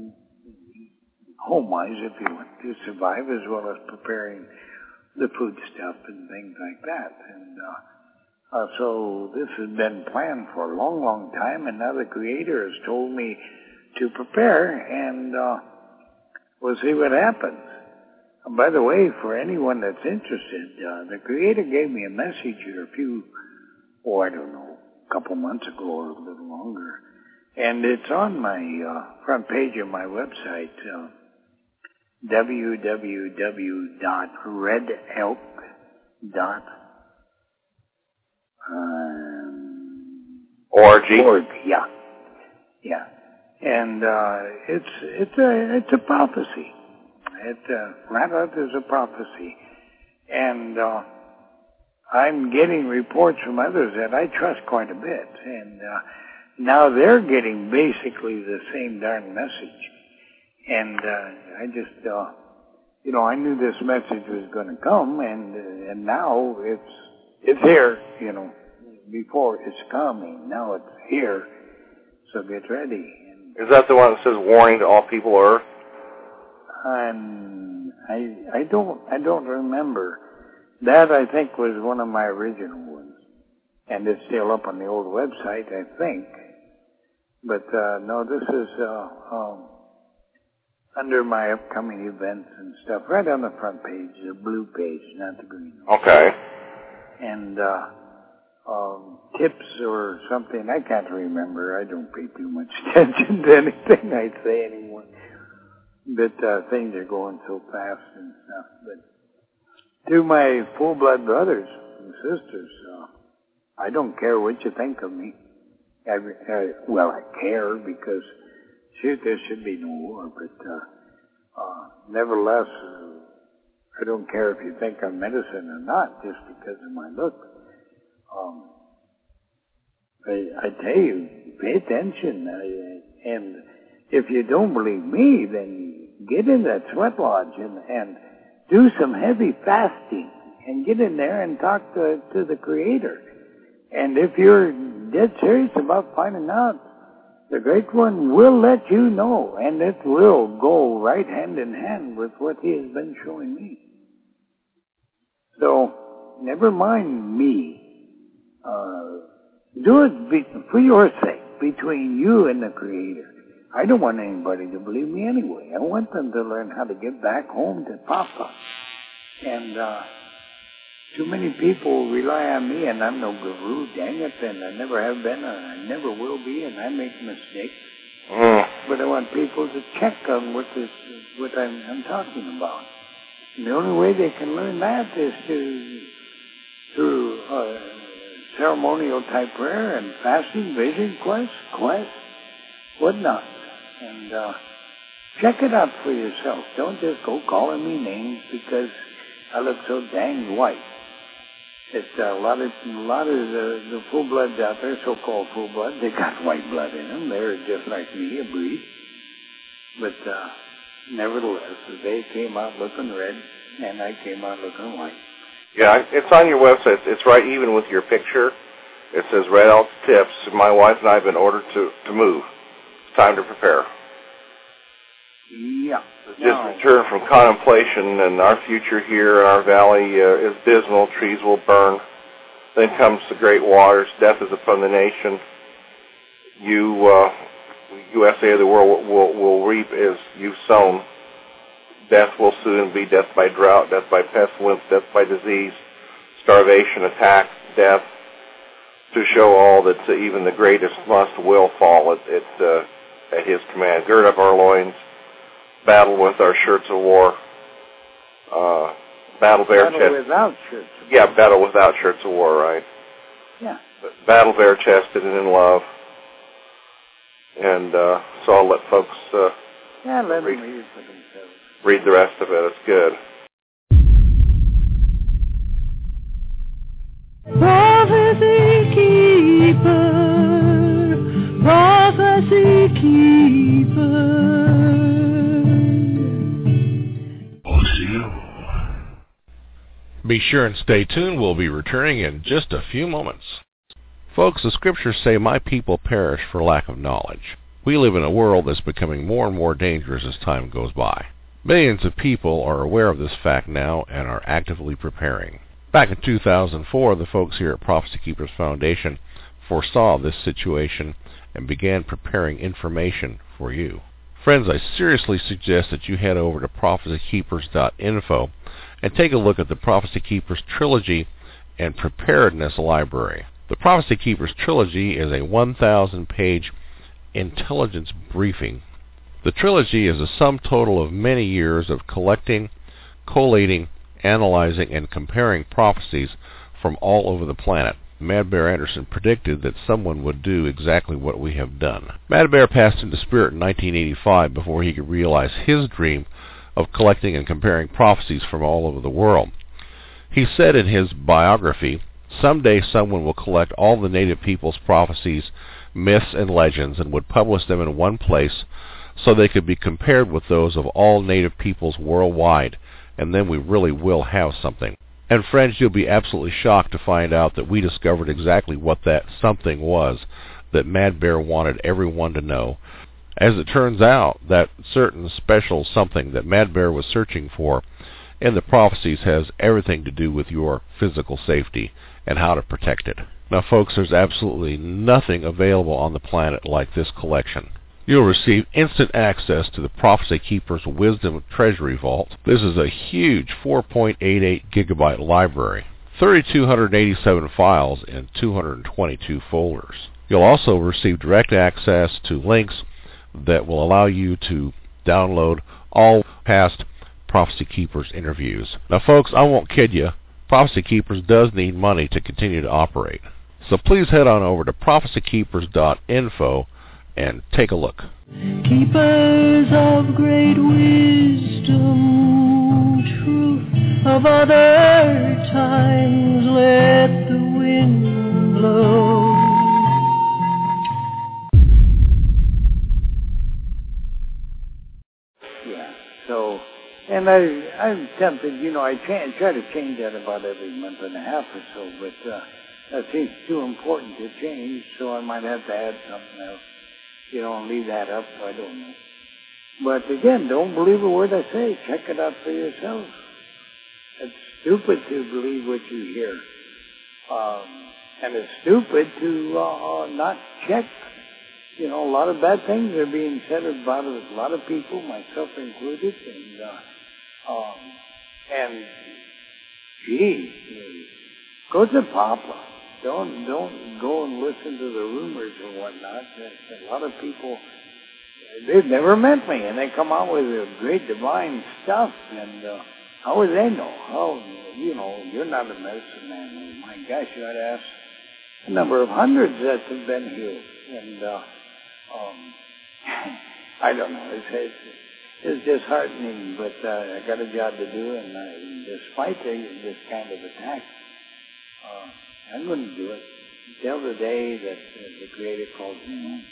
home-wise, if you want to survive, as well as preparing the food stuff and things like that. And uh, uh, so this has been planned for a long, long time, and now the Creator has told me to prepare, and uh, we'll see what happens. And by the way, for anyone that's interested, uh, the Creator gave me a message here a few, oh, I don't know, a couple months ago or a little longer, and it's on my uh, front page of my website, uh, w w w dot red elk dot org. org. Yeah, yeah, and uh, it's it's a it's a prophecy. It uh, flat out is a prophecy, and uh, I'm getting reports from others that I trust quite a bit, and uh, now they're getting basically the same darn message. And uh, I just, uh, you know, I knew this message was going to come, and uh, and now it's it's here. You know, before it's coming, now it's here. So get ready. And, Is that the one that says warning to all people on Earth? and I I don't I don't remember. That I think was one of my original ones, and it's still up on the old website, I think. But uh, no, this is. Uh, um, under my upcoming events and stuff, right on the front page, the blue page, not the green. Okay. And uh, um, tips or something, I can't remember. I don't pay too much attention to anything I say anymore. But uh, things are going so fast and stuff. But to my full-blood brothers and sisters, uh, I don't care what you think of me. I, I, well, I care because shoot, there should be no war, but uh, uh, nevertheless, uh, I don't care if you think I'm medicine or not, just because of my look. Um, I, I tell you, pay attention, I, and if you don't believe me, then get in that sweat lodge and, and do some heavy fasting and get in there and talk to, to the Creator. And if you're dead serious about finding out, the Great One will let you know, and it will go right hand in hand with what He has been showing me. So, never mind me. Uh, do it be, for your sake, between you and the Creator. I don't want anybody to believe me anyway. I want them to learn how to get back home to Papa. And uh, too many people rely on me, and I'm no guru, dang it, and I never have been, and I never will be, and I make mistakes. Mm. But I want people to check on what this, what I'm, I'm talking about. And the only way they can learn that is to through uh, ceremonial type prayer and fasting, vision quest, quest, whatnot. And uh, check it out for yourself. Don't just go calling me names because I look so dang white. It's a lot of a lot of the, the full bloods out there, so-called full blood. They got white blood in them. They're just like me, a breed. But uh, nevertheless, they came out looking red, and I came out looking white. Yeah, it's on your website. It's right even with your picture. It says Red Elk Tips. My wife and I have been ordered to, to move. It's time to prepare. Yeah. Just no. return from contemplation, and our future here in our valley uh, is dismal. Trees will burn. Then comes the great waters. Death is upon the nation. You, uh, U S A of the world, will, will, will reap as you've sown. Death will soon be death by drought, death by pestilence, death by disease, starvation, attack, death, to show all that uh, even the greatest must will fall at, at, uh, at His command. Gird up our loins, battle with our shirts of war, uh, battle bare Battle chested. without shirts of war. Yeah, battle without shirts of war, right? Yeah. Battle bare chested and in love. And uh, so I'll let folks uh, Yeah, let read, them read for themselves. read the rest of it. It's good. Prophecy keeper, prophecy keeper. Be sure and stay tuned. We'll be returning in just a few moments. Folks, the scriptures say, "My people perish for lack of knowledge." We live in a world that's becoming more and more dangerous as time goes by. Millions of people are aware of this fact now and are actively preparing. Back in two thousand four, the folks here at Prophecy Keepers Foundation foresaw this situation and began preparing information for you. Friends, I seriously suggest that you head over to prophecy keepers dot info and take a look at the Prophecy Keepers Trilogy and Preparedness Library. The Prophecy Keepers Trilogy is a one thousand page intelligence briefing. The trilogy is a sum total of many years of collecting, collating, analyzing, and comparing prophecies from all over the planet. Mad Bear Anderson predicted that someone would do exactly what we have done. Mad Bear passed into spirit in nineteen eighty-five before he could realize his dream of collecting and comparing prophecies from all over the world. He said in his biography, "Someday someone will collect all the native people's prophecies, myths, and legends and would publish them in one place so they could be compared with those of all native peoples worldwide, and then we really will have something." And friends, you'll be absolutely shocked to find out that we discovered exactly what that something was that Mad Bear wanted everyone to know. As it turns out, that certain special something that Mad Bear was searching for in the prophecies has everything to do with your physical safety and how to protect it. Now folks, there's absolutely nothing available on the planet like this collection. You'll receive instant access to the Prophecy Keepers Wisdom Treasury Vault. This is a huge four point eight eight gigabyte library, three thousand two hundred eighty-seven files in two hundred twenty-two folders. You'll also receive direct access to links that will allow you to download all past Prophecy Keepers interviews. Now folks, I won't kid you, Prophecy Keepers does need money to continue to operate. So please head on over to prophecy keepers dot info and take a look. Keepers of great wisdom, truth of other times, let the wind blow. and I, I'm tempted, you know, I try, try to change that about every month and a half or so, but uh, that seems too important to change, so I might have to add something else. You know, and leave that up, I don't know. But again, don't believe a word I say. Check it out for yourself. It's stupid to believe what you hear. Um, and it's stupid to uh, not check. You know, a lot of bad things are being said about it. A lot of people, myself included, and uh, um, and gee, go to Papa. Don't don't go and listen to the rumors and whatnot. A lot of people, they've never met me, and they come out with great divine stuff. And uh, how would they know? How, you know, you're not a medicine man. My gosh, you ought to ask a number of hundreds that have been healed. And uh, um, I don't know. It's, it's, it's disheartening, but uh, I got a job to do, and uh, despite this kind of attack, uh, I'm going to do it until the day that uh, the Creator calls me home.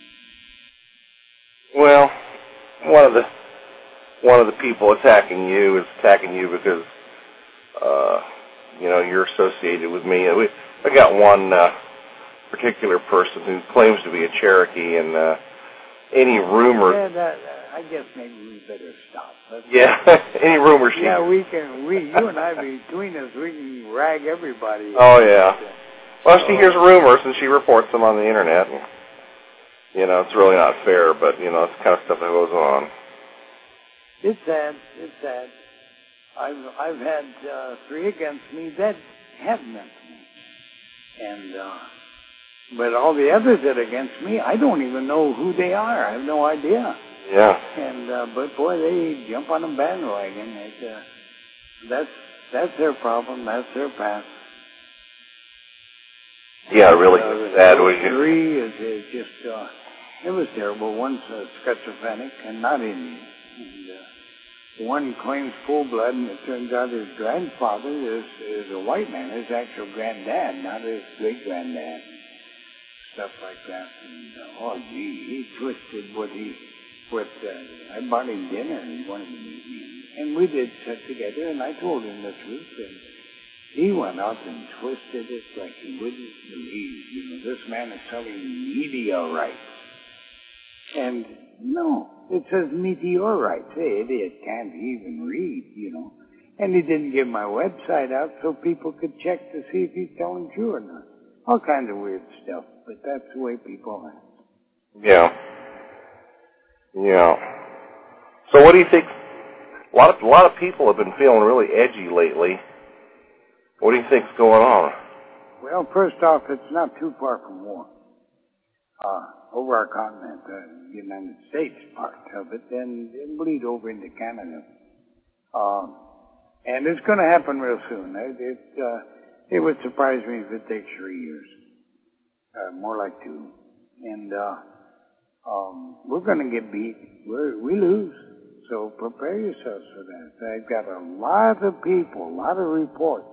Well, one of the one of the people attacking you is attacking you because uh, you know you're associated with me. We, I got one uh, particular person who claims to be a Cherokee, and uh, any rumor. Yeah, that, uh, I guess maybe we better stop. Let's yeah, any rumor she. Yeah, we can. We, you and I, between us, we can rag everybody. Oh yeah. Well, she hears rumors and she reports them on the internet. And, you know, it's really not fair, but, you know, it's the kind of stuff that goes on. It's sad. It's sad. I've I've had uh, three against me that have meant me. And, uh, but all the others that are against me, I don't even know who they are. I have no idea. Yeah. And, uh, but boy, they jump on a bandwagon. It, uh, that's, that's their problem. That's their past. Yeah, really uh, sad. Was you? Three is, is just, uh, it was terrible. One's uh, schizophrenic and not Indian. And, uh, one claims full blood, and it turns out his grandfather is, is a white man, his actual granddad, not his great-granddad. Stuff like that. And, uh, oh, gee, he twisted what he, what, uh, I bought him dinner, and he wanted to meet me. And we did sit together, and I told him the truth, and he went out and twisted it like he wouldn't believe. You know, this man is selling meteorites. And no, it says meteorites. Hey, idiot can't even read, you know. And he didn't give my website out so people could check to see if he's telling true or not. All kinds of weird stuff, but that's the way people are. Yeah. Yeah. So what do you think? A lot of, a lot of people have been feeling really edgy lately. What do you think's going on? Well, first off, it's not too far from war. Uh, over our continent, the United States part of it, and it'll bleed over into Canada. Uh, and it's going to happen real soon. It, it, uh, it would surprise me if it takes three years. Uh, more like two. And uh, um, we're going to get beat. We're, we lose. So prepare yourselves for that. I've got a lot of people, a lot of reports.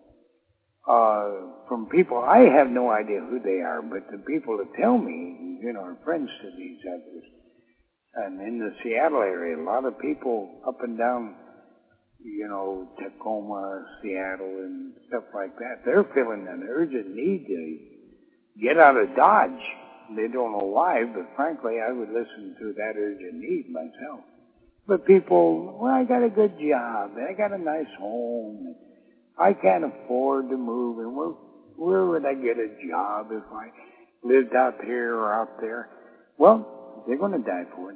Uh, from people, I have no idea who they are, but the people that tell me, you know, are friends to these others. And in the Seattle area, a lot of people up and down, you know, Tacoma, Seattle, and stuff like that, they're feeling an urgent need to get out of Dodge. They don't know why, but frankly, I would listen to that urgent need myself. But people, well, I got a good job, I got a nice home, I can't afford to move, and where, where would I get a job if I lived out here or out there? Well, they're going to die for it.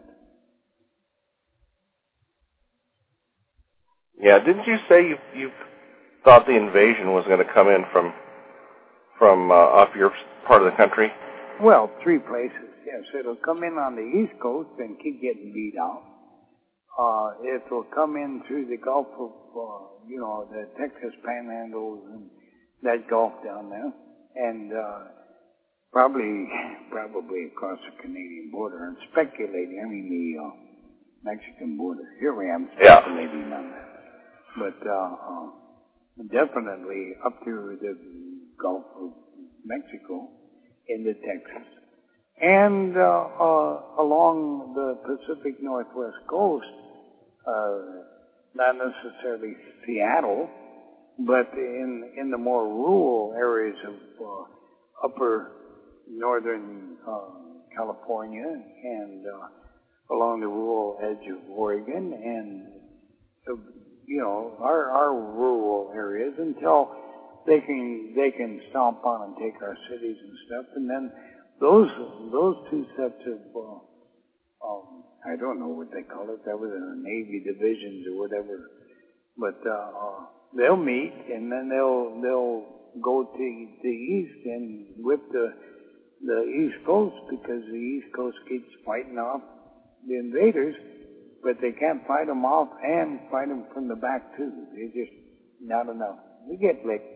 Yeah, didn't you say you you thought the invasion was going to come in from from uh, off your part of the country? Well, three places. Yes, it'll come in on the East Coast and keep getting beat out. Uh, it will come in through the Gulf of, uh, you know, the Texas Panhandle and that Gulf down there, and uh, probably probably across the Canadian border. And speculating, I mean the uh, Mexican border. Here I am speculating yeah. on that. But uh, uh, definitely up through the Gulf of Mexico into Texas. And uh, uh, along the Pacific Northwest coast, uh, not necessarily Seattle, but in in the more rural areas of uh, upper northern uh, California and uh, along the rural edge of Oregon and uh, you know our our rural areas until they can they can stomp on and take our cities and stuff, and then those those two sets of uh, um, I don't know what they call it. That was in the Navy divisions or whatever, but uh, uh, they'll meet and then they'll they'll go to the east and whip the the East Coast because the East Coast keeps fighting off the invaders, but they can't fight them off and fight them from the back too. They just not enough. We get licked.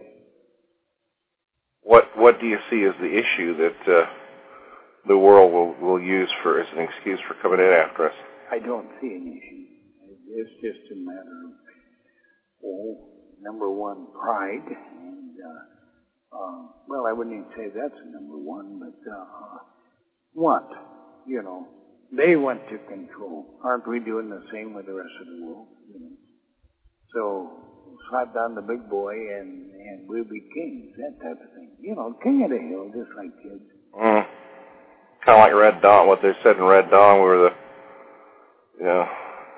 What what do you see as the issue that uh, the world will, will use for as an excuse for coming in after us? I don't see an issue. It's just a matter of, oh, number one, pride. And, uh, uh, well, I wouldn't even say that's number one, but uh, want, you know, they want to control. Aren't we doing the same with the rest of the world? You know? So slap down the big boy and, and we'll be kings, that type of thing. You know, king of the hill, just like kids. Mm. Kind of like Red Dawn, what they said in Red Dawn, we were the, you know,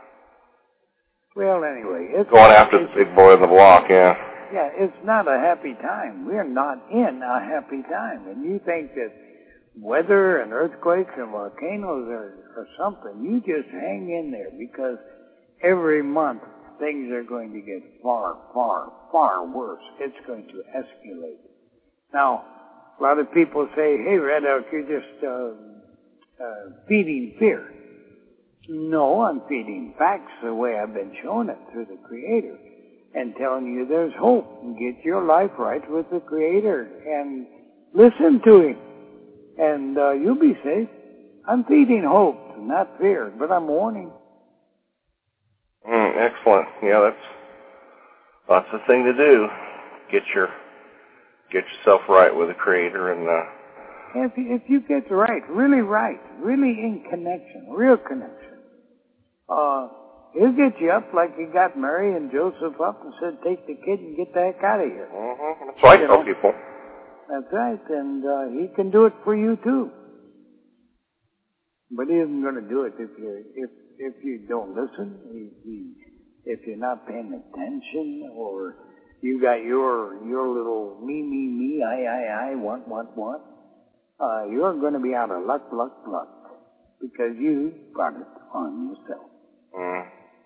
well, anyway, it's going after the big boy in the block, yeah. Yeah, it's not a happy time. We're not in a happy time. And you think that weather and earthquakes and volcanoes are, are something, you just hang in there because every month things are going to get far, far, far worse. It's going to escalate. Now, a lot of people say, hey, Red Elk, you're just uh, uh, feeding fear. No, I'm feeding facts the way I've been shown it through the Creator and telling you there's hope. Get your life right with the Creator and listen to Him and uh, you'll be safe. I'm feeding hope, not fear, but I'm warning. Mm, excellent. Yeah, that's that's the thing to do. Get your get yourself right with the Creator, and uh, if you, if you get right, really right, really in connection, real connection, uh, he'll get you up like he got Mary and Joseph up and said, "Take the kid and get the heck out of here." Mm-hmm. That's what I tell people. That's right, and uh, he can do it for you too. But he isn't going to do it if you if if you don't listen, if, you, if you're not paying attention, or you got your your little me me me I I I want want want. Uh, you're going to be out of luck luck luck because you brought it on yourself. Mm.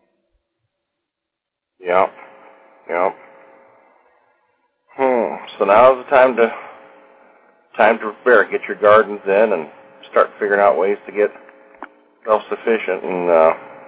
Yep. Yep. Hmm. So now's the time to time to prepare. Get your gardens in and start figuring out ways to get self-sufficient. And uh,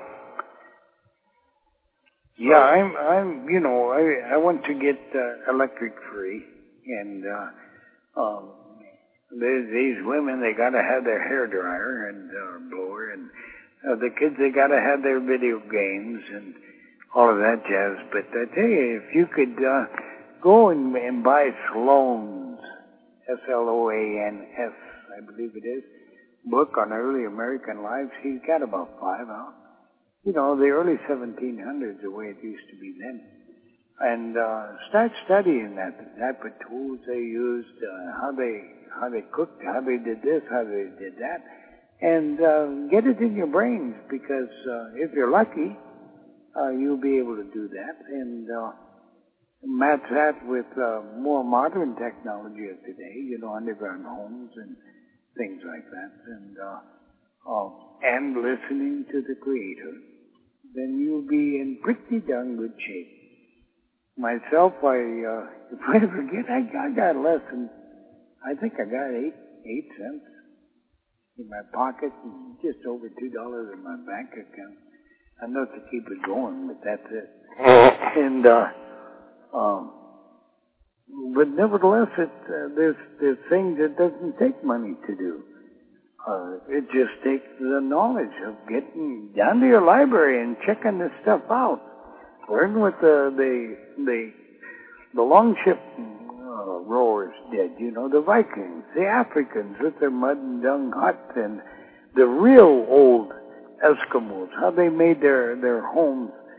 yeah, I'm I'm you know I I want to get uh, electric free, and uh, um, there's these women, they got to have their hair dryer and uh, blower, and uh, the kids, they got to have their video games and all of that jazz. But I tell you, if you could uh, go and, and buy Sloan's, S L O A N S, I believe it is, book on early American lives, he's got about five out. You know, the early seventeen hundreds, the way it used to be then. And uh, start studying that, the type of tools they used, uh, how they how they cooked, how they did this, how they did that, and uh, get it in your brains, because uh, if you're lucky, uh, you'll be able to do that, and uh, match that with uh, more modern technology of today, you know, underground homes and things like that, and uh, uh, and listening to the Creator, then you'll be in pretty darn good shape. Myself, I uh, if I forget, I, I got less than, I think I got eight eight cents in my pocket and just over two dollars in my bank account. Enough to keep it going, but that's it. And uh, um, but nevertheless, it uh, there's there's things that doesn't take money to do. Uh, it just takes the knowledge of getting down to your library and checking this stuff out. Learn what the the the the longship uh, rowers did. You know, the Vikings, the Africans with their mud and dung huts, and the real old Eskimos, how they made their their homes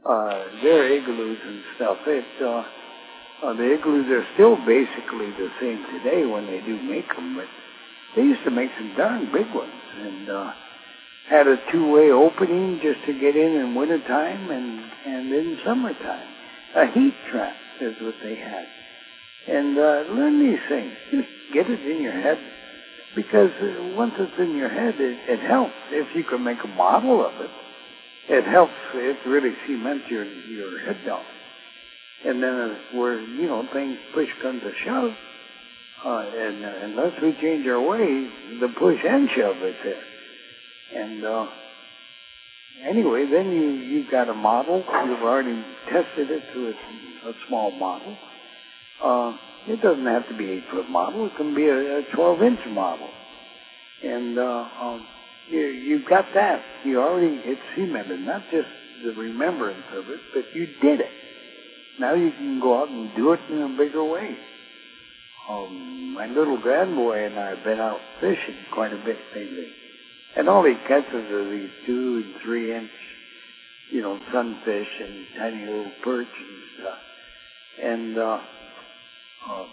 uh, their igloos and stuff. It, uh, uh, the igloos are still basically the same today when they do make them, but they used to make some darn big ones, and uh, had a two-way opening just to get in in wintertime and, and in summertime. A heat trap is what they had. And uh, learn these things. Just get it in your head, because uh, once it's in your head, it, it helps. If you can make a model of it, it helps. It really cements your your head down. And then uh, where, you know, things push comes to shove, uh, and uh, unless we change our ways, the push and shove is there. And uh, anyway, then you you've got a model. You've already tested it to a, a small model. Uh, it doesn't have to be eight foot model. It can be a, a twelve inch model. And uh, um, you, you've got that. You already, it's cemented, not just the remembrance of it, but you did it. Now you can go out and do it in a bigger way. Um, my little grandboy and I have been out fishing quite a bit lately. And all he catches are these two and three inch, you know, sunfish and tiny little perch and stuff. And, uh, Um,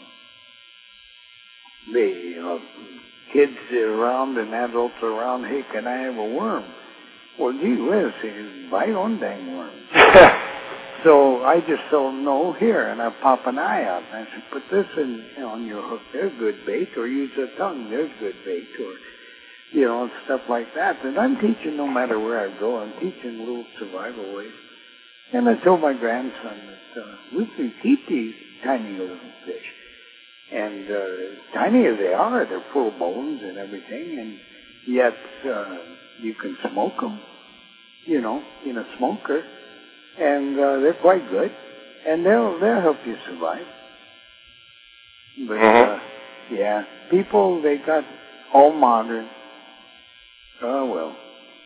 the uh, kids around and adults around, hey, can I have a worm? Well, gee whiz, buy your own dang worm. So I just told them, no, here, and I pop an eye out. And I said, put this in, you know, on your hook. There's good bait. Or use the tongue. There's good bait. Or, you know, stuff like that. And I'm teaching no matter where I go. I'm teaching little survival ways. And I told my grandson that uh, we can keep these tiny little fish. And uh, tiny as they are, they're full of bones and everything, and yet uh, you can smoke them, you know, in a smoker, and uh, they're quite good, and they'll they'll help you survive. But uh, yeah, people, they got all modern. Oh well.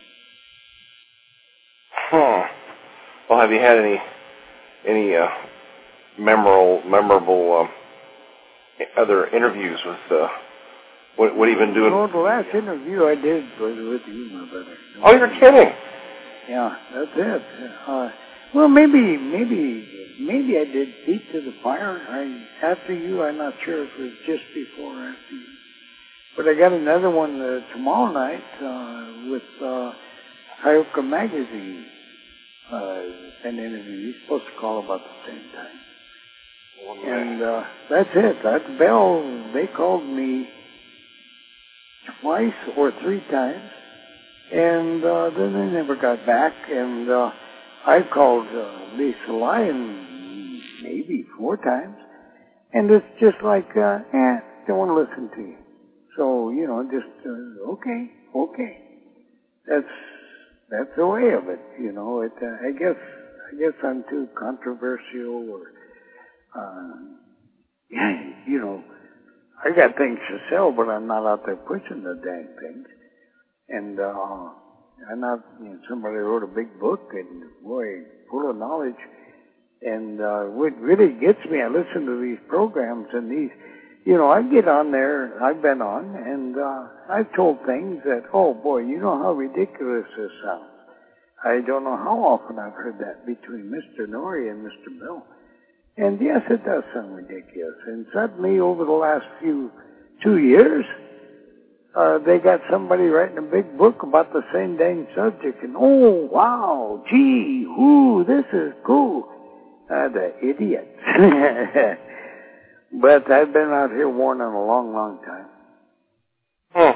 Huh. Well, have you had any any uh, memorable memorable um, other interviews with uh, what what have you been doing? Well, the last interview I did was with you, my brother. Oh, you're kidding? Yeah, that's it. Uh, well, maybe maybe maybe I did Feet to the Fire. I after you, I'm not sure if it was just before or after you. But I got another one uh, tomorrow night uh, with uh, Hayuka Magazine. Uh, an interview. He's supposed to call about the same time. Oh, and uh, that's it. That Bell, they called me twice or three times, and uh, then they never got back. And uh, I called uh, Lisa Lyon maybe four times, and it's just like, uh, eh, don't want to listen to you. So, you know, just, uh, okay, okay. That's That's the way of it, you know. It, uh, I guess, I guess I'm too controversial, or, uh, you know, I got things to sell, but I'm not out there pushing the dang things. And uh, I'm not, you know, somebody wrote a big book, and boy, full of knowledge. And uh, what really gets me, I listen to these programs, and these, you know, I get on there, I've been on, and uh, I've told things that, oh boy, you know how ridiculous this sounds. I don't know how often I've heard that between Mister Norrie and Mister Bell. And yes, it does sound ridiculous. And suddenly, over the last few, two years, uh, they got somebody writing a big book about the same dang subject. And oh, wow, gee, whoo, this is cool. Uh, the idiots. But I've been out here warning a long, long time. Hmm.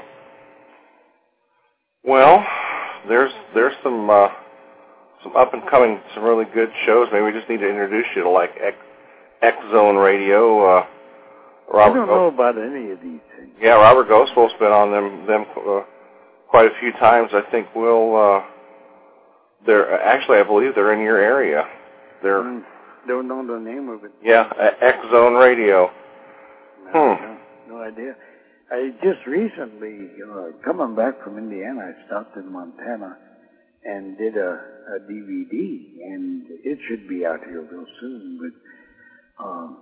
Well, there's there's some uh, some up and coming, some really good shows. Maybe we just need to introduce you to like X, X Zone Radio. Uh, Robert I don't know Ghost. about any of these things. Yeah, Robert Ghostwolf's been on them them uh, quite a few times. I think we'll. Uh, they're actually, I believe they're in your area. They're. Mm. Don't know the name of it. Yeah, X Zone Radio. No, hmm. no, no idea. I just recently, you know, coming back from Indiana, I stopped in Montana and did a, a D V D, and it should be out here real soon. But um,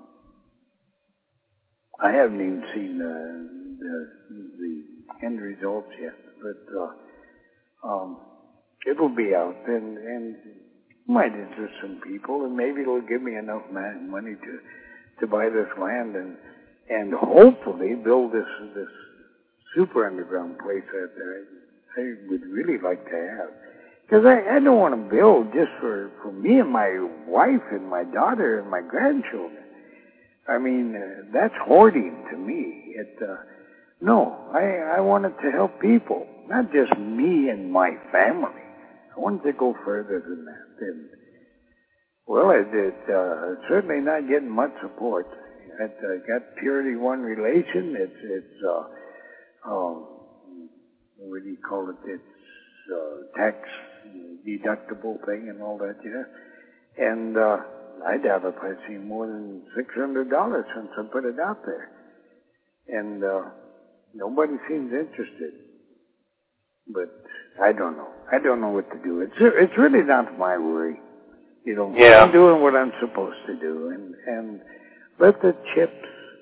I haven't even seen the the, the end results yet. But uh, um, it'll be out, and and. might interest some people, and maybe it'll give me enough money to to buy this land and and hopefully build this this super underground place that I, I would really like to have. Because I, I don't want to build just for, for me and my wife and my daughter and my grandchildren. I mean, uh, that's hoarding to me. It, uh, no, I, I wanted to help people, not just me and my family. I wanted to go further than that. And, well, it, it uh, certainly not getting much support. It uh, got Purity One Relation. It's, it's uh, um, what do you call it? It's uh, tax deductible thing and all that, yeah. And uh, I doubt if I've seen more than six hundred dollars since I put it out there. And uh, nobody seems interested. But I don't know. I don't know what to do. It's it's really not my worry. You know, yeah. I'm doing what I'm supposed to do, and and let the chips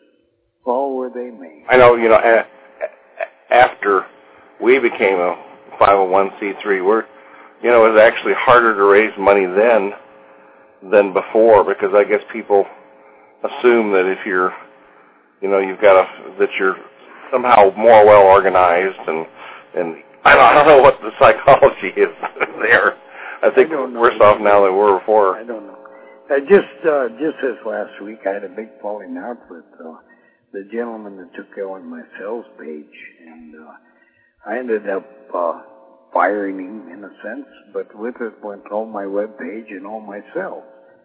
fall where they may. I know, you know, a, a, after we became a five oh one c three, we're, you know, it was actually harder to raise money then than before, because I guess people assume that if you're, you know, you've got a, that you're somehow more well organized, and and I don't, I don't know what the psychology is there. I think I we're worse off now than we were before. I don't know. I just uh, just this last week, I had a big falling out with uh, the gentleman that took on my sales page, and uh, I ended up uh, firing him in a sense, but with it went all my web page and all my sales.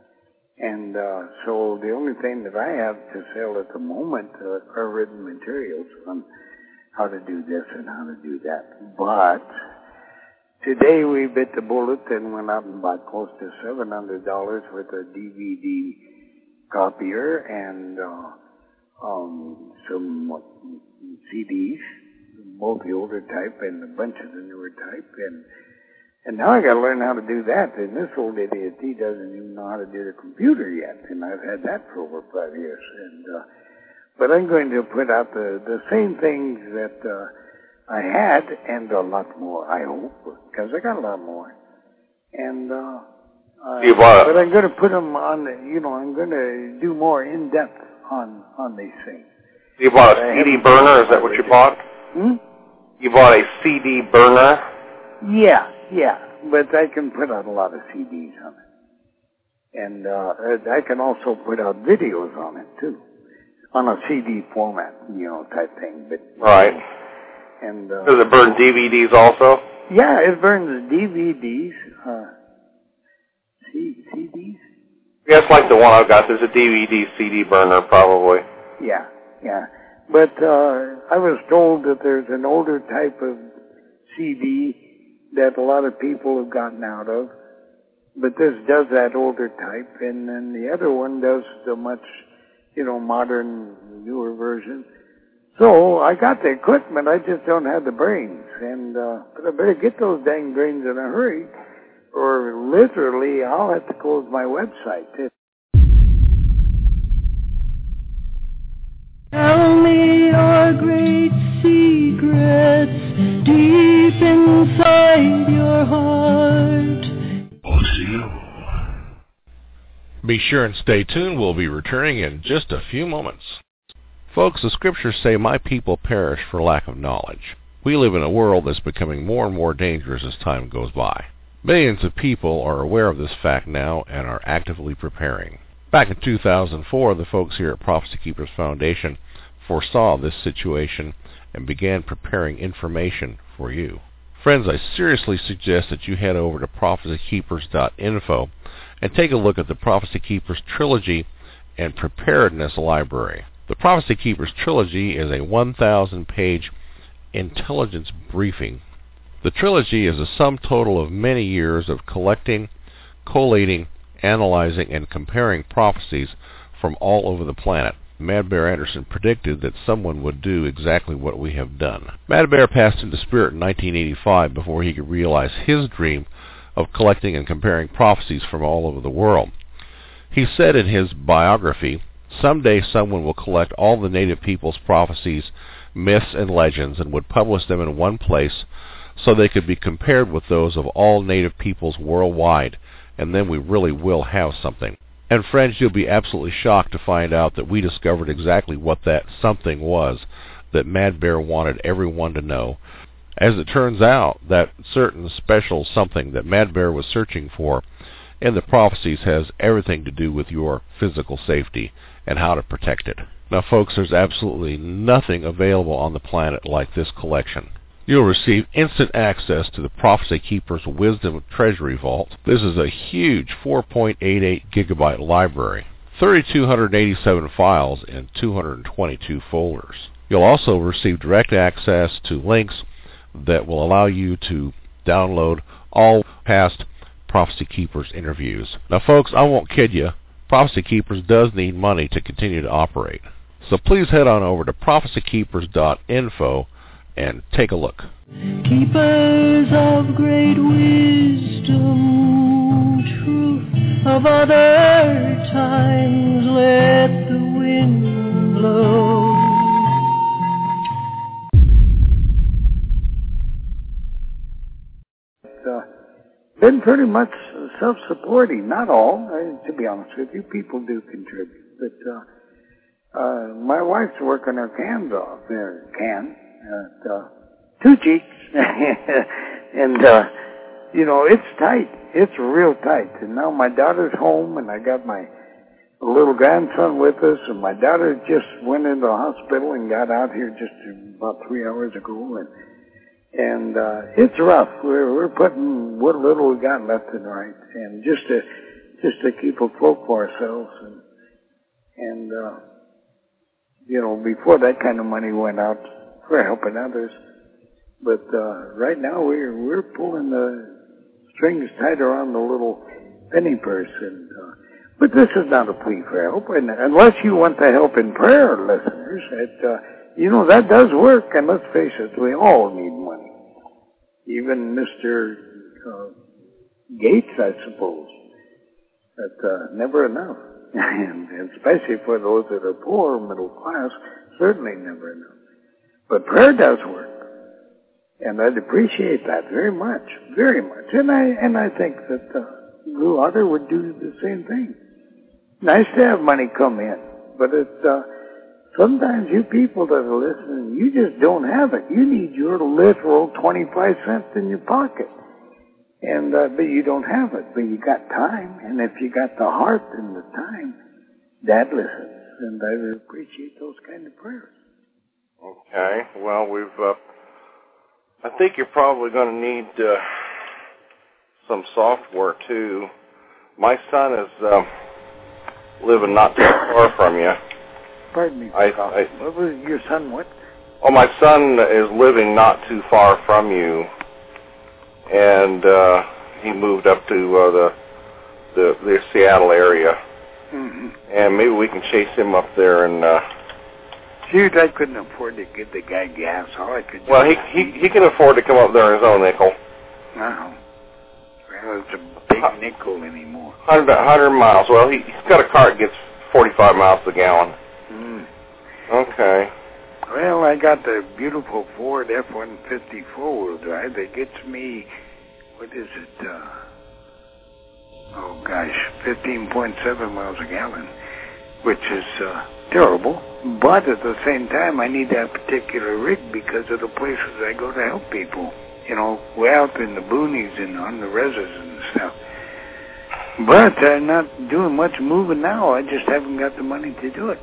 And uh, so the only thing that I have to sell at the moment uh, are written materials on how to do this and how to do that. But today we bit the bullet and went out and bought close to seven hundred dollars worth of D V D copier and uh, um, some uh, C Ds, both the older type and a bunch of the newer type. And and now I got to learn how to do that. And this old idiot, he doesn't even know how to do the computer yet. And I've had that for over five years. And uh, but I'm going to put out the, the same things that uh, I had and a lot more, I hope, because I got a lot more. And uh, uh, but I'm going to put them on, the, you know, I'm going to do more in-depth on, on these things. You bought a C D burner? Is that what you bought? Hmm? You bought a C D burner? Yeah, yeah. But I can put out a lot of C Ds on it. And uh, I can also put out videos on it, too. On a C D format, you know, type thing. But right. And uh, does it burn D V Ds also? Yeah, it burns D V Ds. Uh, C CDs? Yeah, it's like the one I've got. There's a D V D C D burner, probably. Yeah, yeah. But uh, I was told that there's an older type of C D that a lot of people have gotten out of. But this does that older type, and then the other one does the much, you know, modern, newer version. So I got the equipment, I just don't have the brains. And uh, but I better get those dang brains in a hurry, or literally I'll have to close my website. Tell me your great secrets deep inside your heart. Be sure and stay tuned. We'll be returning in just a few moments. Folks, the scriptures say, "My people perish for lack of knowledge." We live in a world that's becoming more and more dangerous as time goes by. Millions of people are aware of this fact now and are actively preparing. Back in two thousand four, the folks here at Prophecy Keepers Foundation foresaw this situation and began preparing information for you. Friends, I seriously suggest that you head over to prophecy keepers dot info and take a look at the Prophecy Keepers Trilogy and Preparedness Library. The Prophecy Keepers Trilogy is a one thousand page intelligence briefing. The trilogy is a sum total of many years of collecting, collating, analyzing, and comparing prophecies from all over the planet. Mad Bear Anderson predicted that someone would do exactly what we have done. Mad Bear passed into spirit in nineteen eighty-five before he could realize his dream of collecting and comparing prophecies from all over the world. He said in his biography, "Someday someone will collect all the native people's prophecies, myths, and legends and would publish them in one place so they could be compared with those of all native peoples worldwide and then we really will have something. And friends, you'll be absolutely shocked to find out that we discovered exactly what that something was that Mad Bear wanted everyone to know. As it turns out, that certain special something that Mad Bear was searching for in the prophecies has everything to do with your physical safety and how to protect it. Now, folks, there's absolutely nothing available on the planet like this collection. You'll receive instant access to the Prophecy Keeper's Wisdom Treasury Vault. This is a huge four point eight eight gigabyte library, three thousand two hundred eighty-seven files in two hundred twenty-two folders. You'll also receive direct access to links that will allow you to download all past Prophecy Keepers interviews. Now, folks, I won't kid you. Prophecy Keepers does need money to continue to operate. So please head on over to prophecy keepers dot info and take a look. Keepers of great wisdom, truth of other times, let the wind blow. It's uh, been pretty much self-supporting. Not all, uh, to be honest with you. People do contribute. But uh, uh, my wife's working her cans off there, can. Uh, uh, two cheeks, and uh, you know, it's tight. It's real tight. And now my daughter's home, and I got my little grandson with us, and my daughter just went into the hospital and got out here just about three hours ago, and and uh, it's rough. We're we're putting what little we got left and right, and just to just to keep afloat for ourselves, and and uh, you know, before that kind of money went out, we're helping others, but uh, right now we're we're pulling the strings tighter on the little penny purse. And uh, but this is not a plea for help, and unless you want the help in prayer, listeners, it, uh, you know that does work. And let's face it, we all need money. Even Mister Uh, Gates, I suppose, but uh, never enough, and, and especially for those that are poor, middle class, certainly never enough. But prayer does work, and I'd appreciate that very much, very much. And I and I think that uh, Blue Otter would do the same thing. Nice to have money come in, but it's uh, sometimes you people that are listening, you just don't have it. You need your literal twenty-five cents in your pocket, and uh, but you don't have it. But you got time, and if you got the heart and the time, Dad listens, and I would appreciate those kind of prayers. Okay, well, we've, uh, I think you're probably going to need uh, some software, too. My son is uh, living not too far from you. Pardon me. I, I, what was your son, what? Oh, my son is living not too far from you, and uh, he moved up to uh, the, the the Seattle area, mm-hmm. and maybe we can chase him up there and... Uh, Shoot, I couldn't afford to give the guy gas. All I could do Well, he, he he can afford to come up there on his own nickel. No. Well, it's a big uh, nickel anymore. one hundred, one hundred miles. Well, he, he's got a car that gets forty-five miles a gallon. Mm. Okay. Well, I got the beautiful Ford F one fifty four-wheel drive that gets me, what is it, uh, oh gosh, fifteen point seven miles a gallon, which is uh, terrible. But at the same time, I need that particular rig because of the places I go to help people. You know, way out in the boonies and on the reses and stuff. But I'm not doing much moving now. I just haven't got the money to do it.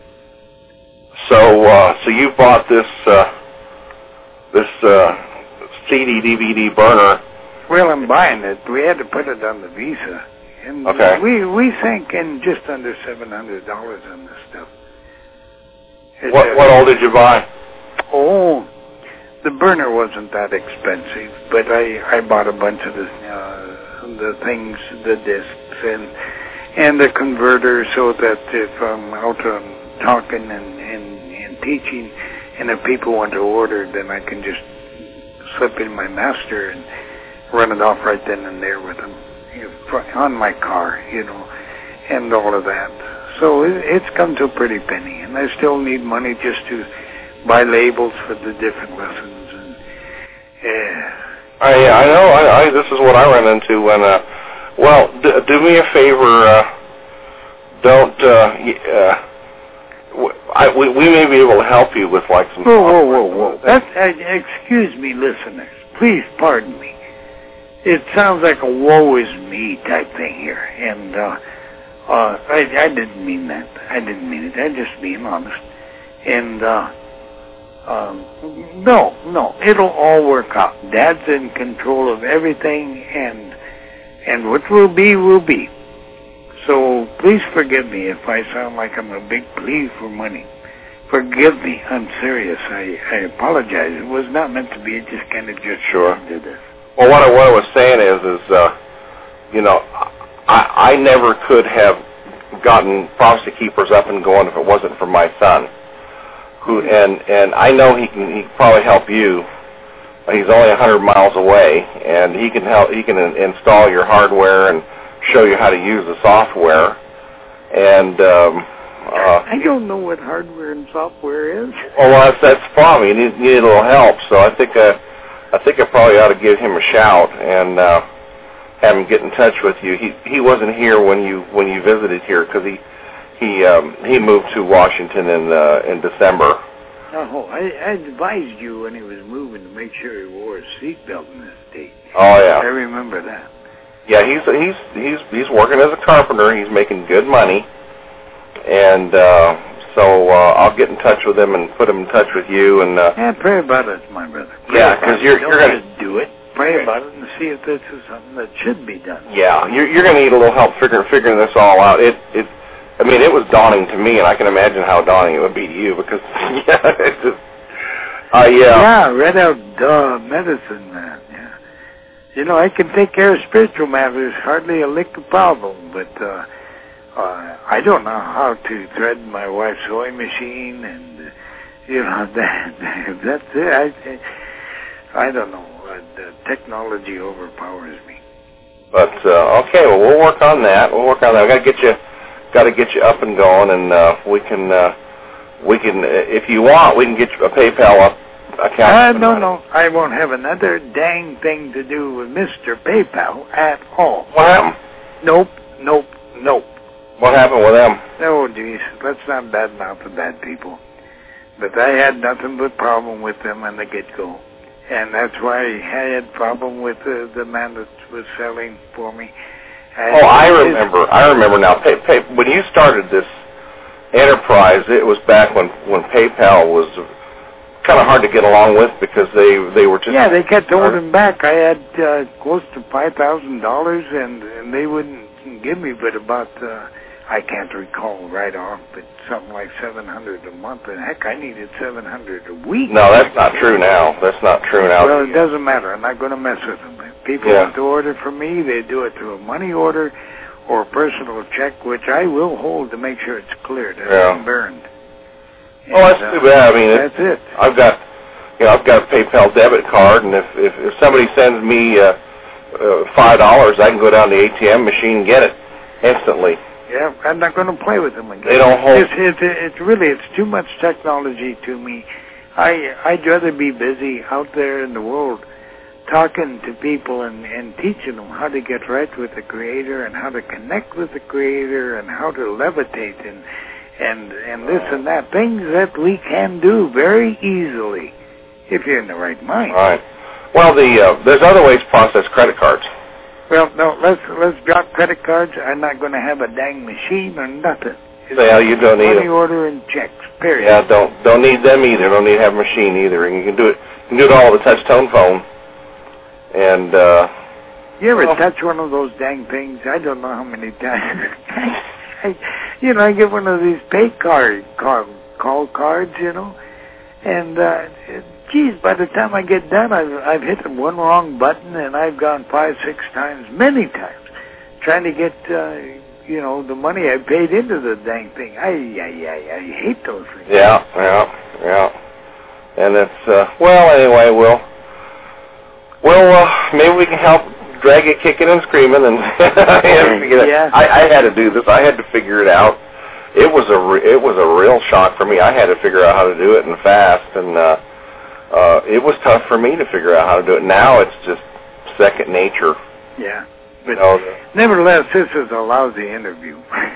So, uh, so you bought this uh, this uh, C D D V D burner. Well, I'm buying it. We had to put it on the Visa. And okay. we we sank in just under seven hundred dollars on this stuff. It's what a, what all did you buy? Oh, the burner wasn't that expensive, but I, I bought a bunch of the uh, the things, the discs, and and the converter, so that if I'm out um, talking and, and and teaching, and if people want to order, then I can just slip in my master and run it off right then and there with them. On my car, you know, and all of that. So it, it's come to a pretty penny, and I still need money just to buy labels for the different lessons. And yeah, I I know. I, I this is what I ran into when uh, Well, do, do me a favor. Uh, don't. Uh, uh, I, we, we may be able to help you with like some. Whoa, whoa, whoa, whoa! That's, uh, excuse me, listeners. Please pardon me. It sounds like a woe is me type thing here, and uh, uh, I, I didn't mean that. I didn't mean it. I'm just being honest. And uh, um, no, no, it'll all work out. Dad's in control of everything, and and what will be will be. So please forgive me if I sound like I'm a big plea for money. Forgive me. I'm serious. I, I apologize. It was not meant to be. It just kind of just sure did this. Well, what I, what I was saying is, is uh, you know, I, I never could have gotten Prophecy Keepers up and going if it wasn't for my son. Who and and I know he can he can probably help you. He's only a hundred miles away, and he can help. He can in, install your hardware and show you how to use the software. And um, uh, I don't know what hardware and software is. Well, well that's that's the problem. You need, need a little help. So I think uh, I think I probably ought to give him a shout and uh, have him get in touch with you. He he wasn't here when you when you visited here because he he um, he moved to Washington in uh, in December. Oh, I, I advised you when he was moving to make sure he wore a seatbelt in this state. Oh yeah, I remember that. Yeah, he's he's he's he's working as a carpenter. He's making good money, and uh, so uh, I'll get in touch with him and put him in touch with you. And uh, yeah, pray about it, my brother. Pray yeah, because you're Don't you're going to do it. Pray about it and see if this is something that should be done. Yeah, you're you're going to need a little help figuring figuring this all out. It it. I mean, it was daunting to me, and I can imagine how daunting it would be to you because, yeah, it's just, uh, yeah. Yeah, read out uh, medicine, man, yeah. You know, I can take care of spiritual matters, hardly a lick of problem, but uh, uh, I don't know how to thread my wife's sewing machine, and, uh, you know, that, that's it. I, I don't know. Uh, the technology overpowers me. But, uh, okay, well, we'll work on that. We'll work on that. I've got to get you... Got to get you up and going, and uh, we can, uh, we can, if you want, we can get you a PayPal up account. Uh, no, no, I won't have another dang thing to do with Mister PayPal at all. What happened? Nope, nope, nope. What happened with them? Oh, geez, let's not badmouth the bad people. But I had nothing but problem with them on the get-go, and that's why I had problem with uh, the man that was selling for me. Oh, I remember. I remember now. Pay, pay, when you started this enterprise, it was back when, when PayPal was kind of hard to get along with because they they were just... Yeah, they kept holding back. I had uh, close to five thousand dollars, and, and they wouldn't give me but about, uh, I can't recall right off, but something like seven hundred dollars a month. And heck, I needed seven hundred dollars a week. No, that's not true now. That's not true now. Well, it doesn't matter. I'm not going to mess with them. People yeah. want to order from me, they do it through a money order or a personal check, which I will hold to make sure it's cleared yeah. and burned. And, oh, that's too bad. I mean, that's it. it. I've got, you know, I've got a PayPal debit card, and if if, if somebody sends me uh, uh, five dollars, I can go down to the A T M machine and get it instantly. Yeah, I'm not going to play with them again. They don't hold. It's, it's, it's really, it's too much technology to me. I I'd rather be busy out there in the world, talking to people and, and teaching them how to get right with the Creator and how to connect with the Creator and how to levitate and and and this and that, things that we can do very easily if you're in the right mind. Right. Well, the uh, there's other ways to process credit cards. Well, no, let's let's drop credit cards. I'm not going to have a dang machine or nothing. It's yeah, you don't need money it. order and checks. Period. Yeah, don't don't need them either. Don't need to have a machine either. And you can do it. You can do it all with a touch tone phone. And, uh... You ever well, touch one of those dang things? I don't know how many times. I, you know, I get one of these pay card, call, call cards, you know, and, uh, geez, by the time I get done, I've, I've hit one wrong button, and I've gone five, six times, many times, trying to get, uh, you know, the money I paid into the dang thing. I, I, I, I hate those things. Yeah, yeah, yeah. And it's, uh, well, anyway, we'll... Well, uh, maybe we can help drag it kicking and screaming. And yeah. I, I had to do this. I had to figure it out. It was a re- it was a real shock for me. I had to figure out how to do it and fast, and uh, uh, it was tough for me to figure out how to do it. Now it's just second nature. Yeah. But no. nevertheless, this is a lousy interview.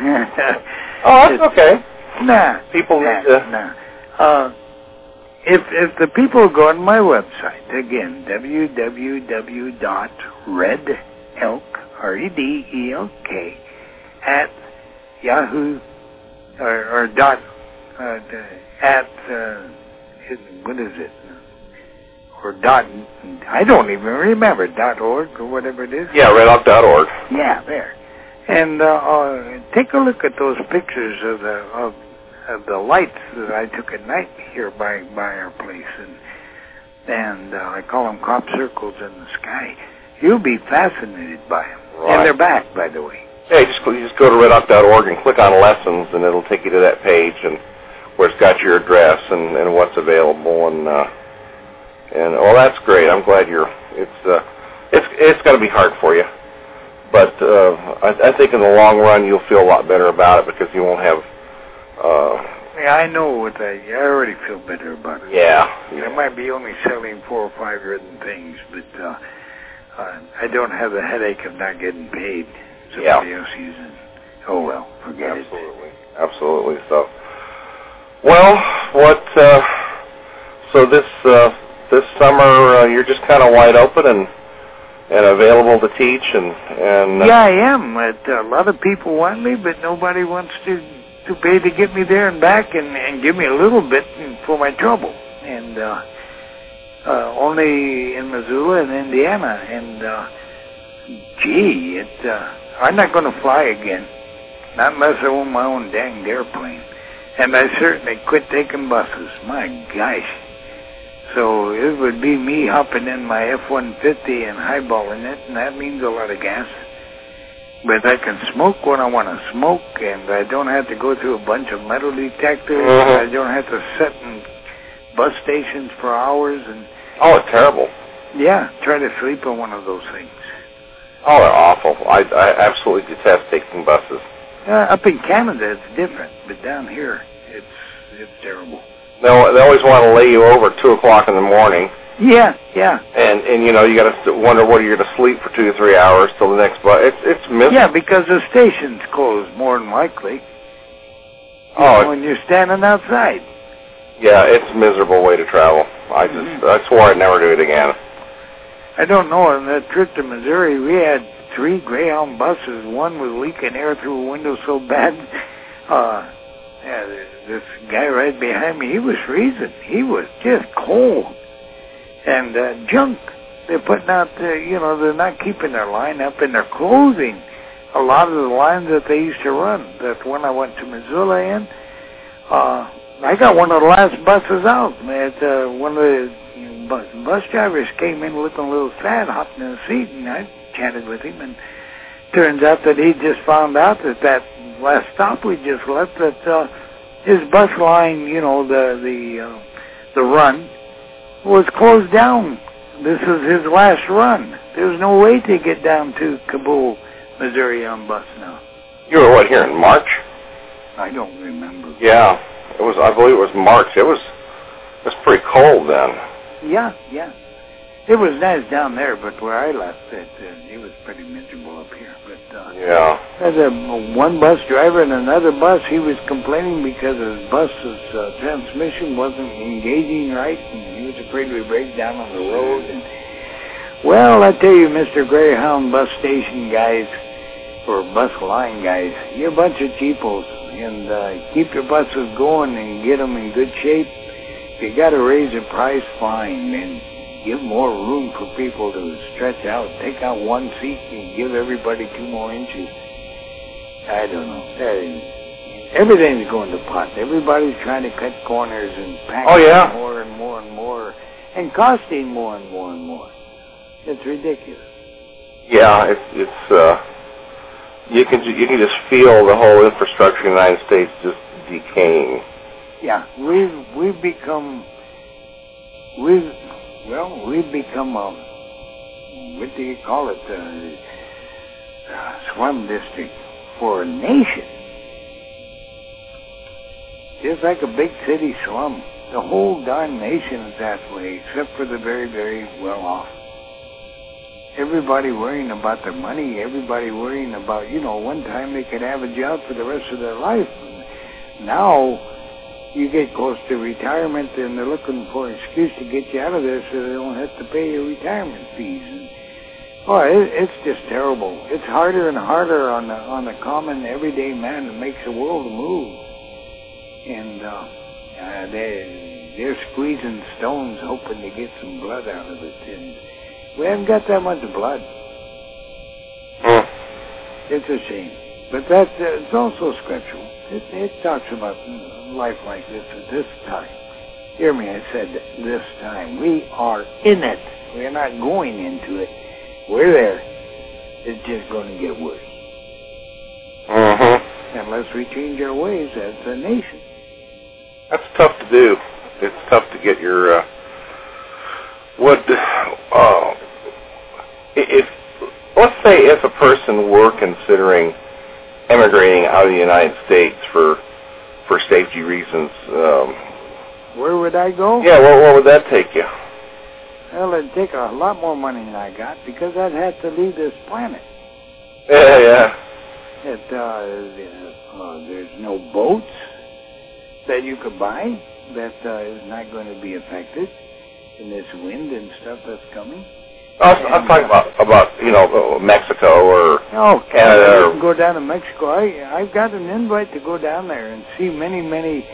Oh, that's okay. Nah. People nah, need to... Nah. Uh, if, if the people go on my website, again, w w w dot red elk, R E D E L K, at Yahoo, or, or dot, uh, at, uh, what is it? Or dot, I don't even remember, dot org or whatever it is. Yeah, red elk dot org. Yeah, there. And uh, uh, take a look at those pictures of the of, of the lights that I took at night here by by our place, and and uh, I call them crop circles in the sky. You'll be fascinated by them, Right. and they're back, by the way. Yeah, you just, you just go to red elk dot org and click on lessons, and it'll take you to that page, and where it's got your address and, and what's available, and uh, and oh, that's great. I'm glad you're. It's uh, it's it's going to be hard for you. But uh, I, I think in the long run you'll feel a lot better about it because you won't have. Uh, Yeah, I know what I. I already feel better about it. yeah, I might be only selling four or five written things, but uh, uh, I don't have the headache of not getting paid. Somebody Yeah. else using. Oh well, forget it. absolutely, absolutely. So, well, what? Uh, so this uh, this summer uh, you're just kind of wide open and. And available to teach, and and uh, Yeah, I am. But a lot of people want me, but nobody wants to to pay to get me there and back, and, and give me a little bit for my trouble. And uh, uh, only in Missoula and Indiana. And uh, gee, it uh, I'm not going to fly again, not unless I own my own dang airplane. And I certainly quit taking buses. My gosh. So it would be me hopping in my F one fifty and highballing it, and that means a lot of gas. But I can smoke when I want to smoke, and I don't have to go through a bunch of metal detectors. Mm-hmm. I don't have to sit in bus stations for hours. And oh, it's terrible. yeah, try to sleep on one of those things. Oh, they're awful. I, I absolutely detest taking buses. Uh, up in Canada, it's different, but down here, it's it's terrible. They, they always want to lay you over at two o'clock in the morning. Yeah, yeah. And, and you know, you got to wonder whether you're going to sleep for two or three hours till the next bus. It's, it's miserable. Yeah, because the station's closed, more than likely. Oh, You know, when you're standing outside. yeah, it's a miserable way to travel. I just, Mm-hmm. I swore I'd never do it again. I don't know. On that trip to Missouri, we had three Greyhound buses. One was leaking air through a window so bad. Uh, yeah, this guy right behind me, he was freezing. He was just cold. And uh, junk. They're putting out, uh, you know, they're not keeping their line up, and they're closing a lot of the lines that they used to run. That when I went to Missoula in, uh, I got one of the last buses out. At, uh, one of the bus, bus drivers came in looking a little sad, hopped in the seat, and I chatted with him, and turns out that he just found out that that last stop we just left, that uh, his bus line, you know, the the uh, the run was closed down. This is his last run. There's no way to get down to Kabul, Missouri on bus now. You were what, here in March? I don't remember. Yeah, it was. I believe it was March. It was. It was pretty cold then. Yeah, yeah. It was nice down there, but where I left it, uh, it was pretty miserable up here. But uh, Yeah. as a one bus driver and another bus, he was complaining because his bus's uh, transmission wasn't engaging right, and he was afraid we'd break down on the road. And well, I tell you, Mister Greyhound bus station guys, or bus line guys, you're a bunch of cheapos, and uh, keep your buses going and get them in good shape. If you got to raise the price, fine, and give more room for people to stretch out. Take out one seat and give everybody two more inches. I don't know. Uh, Everything's going to pot. Everybody's trying to cut corners and pack Oh, yeah. more and more and more, and costing more and more and more. It's ridiculous. Yeah, it's it's. Uh, you can you can just feel the whole infrastructure in the United States just decaying. Yeah, we've we've become we've well we've become um what do you call it uh, uh, slum district for a nation. Just like a big city slum. The whole darn nation is that way, except for the very, very well off. everybody worrying about their money, everybody worrying about, you know, one time they could have a job for the rest of their life. Now, you get close to retirement and they're looking for an excuse to get you out of there so they don't have to pay your retirement fees. And, oh, it, it's just terrible. It's harder and harder on the, on the common everyday man that makes the world move. And uh, uh, they, they're squeezing stones hoping to get some blood out of it. And we haven't got that much blood. Mm. It's a shame. But that uh, it's also scriptural. It, it talks about life like this at this time. Hear me, I said this time. We are in it. We're not going into it. We're there. It's just going to get worse. Mm-hmm. Unless we change our ways as a nation. That's tough to do. It's tough to get your, uh, what, uh, if, let's say if a person were considering emigrating out of the United States for for safety reasons. Um, Where would I go? Yeah, where, where would that take you? Well, it'd take a lot more money than I got because I'd have to leave this planet. Yeah, yeah. It, uh, uh, there's no boats that you could buy that uh, is not going to be affected in this wind and stuff that's coming. I'm, I'm talking about, about, you know, Mexico or oh, Canada. Or, go down to Mexico. I, I've got an invite to go down there and see many, many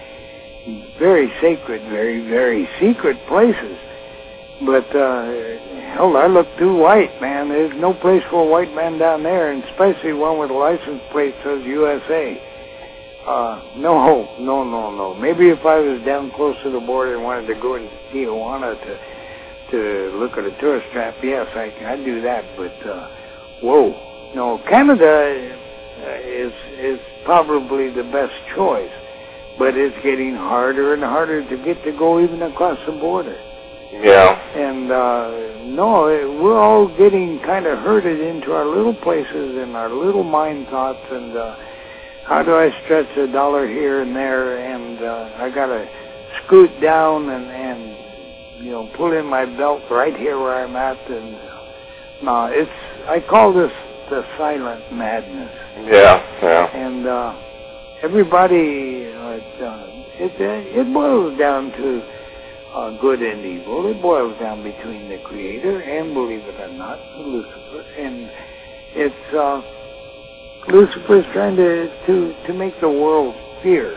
very sacred, very, very secret places. But, uh, hell, I look too white, man. There's no place for a white man down there, and especially one with a license plate that says U S A. Uh, no, no, no, no. Maybe if I was down close to the border and wanted to go into Tijuana to to look at a tourist trap, yes, I I'd do that. But uh, whoa, no, Canada is is probably the best choice, but it's getting harder and harder to get to go even across the border. Yeah. And uh, no, we're all getting kind of herded into our little places and our little mind thoughts. And uh, how do I stretch a dollar here and there? And uh, I gotta scoot down and and. you know, pull in my belt right here where I'm at, and no, it's, I call this the silent madness. Yeah, yeah. And uh, everybody, uh, it, it boils down to uh, good and evil. It boils down between the Creator and, believe it or not, Lucifer. And it's, uh, Lucifer's trying to, to, to make the world fear.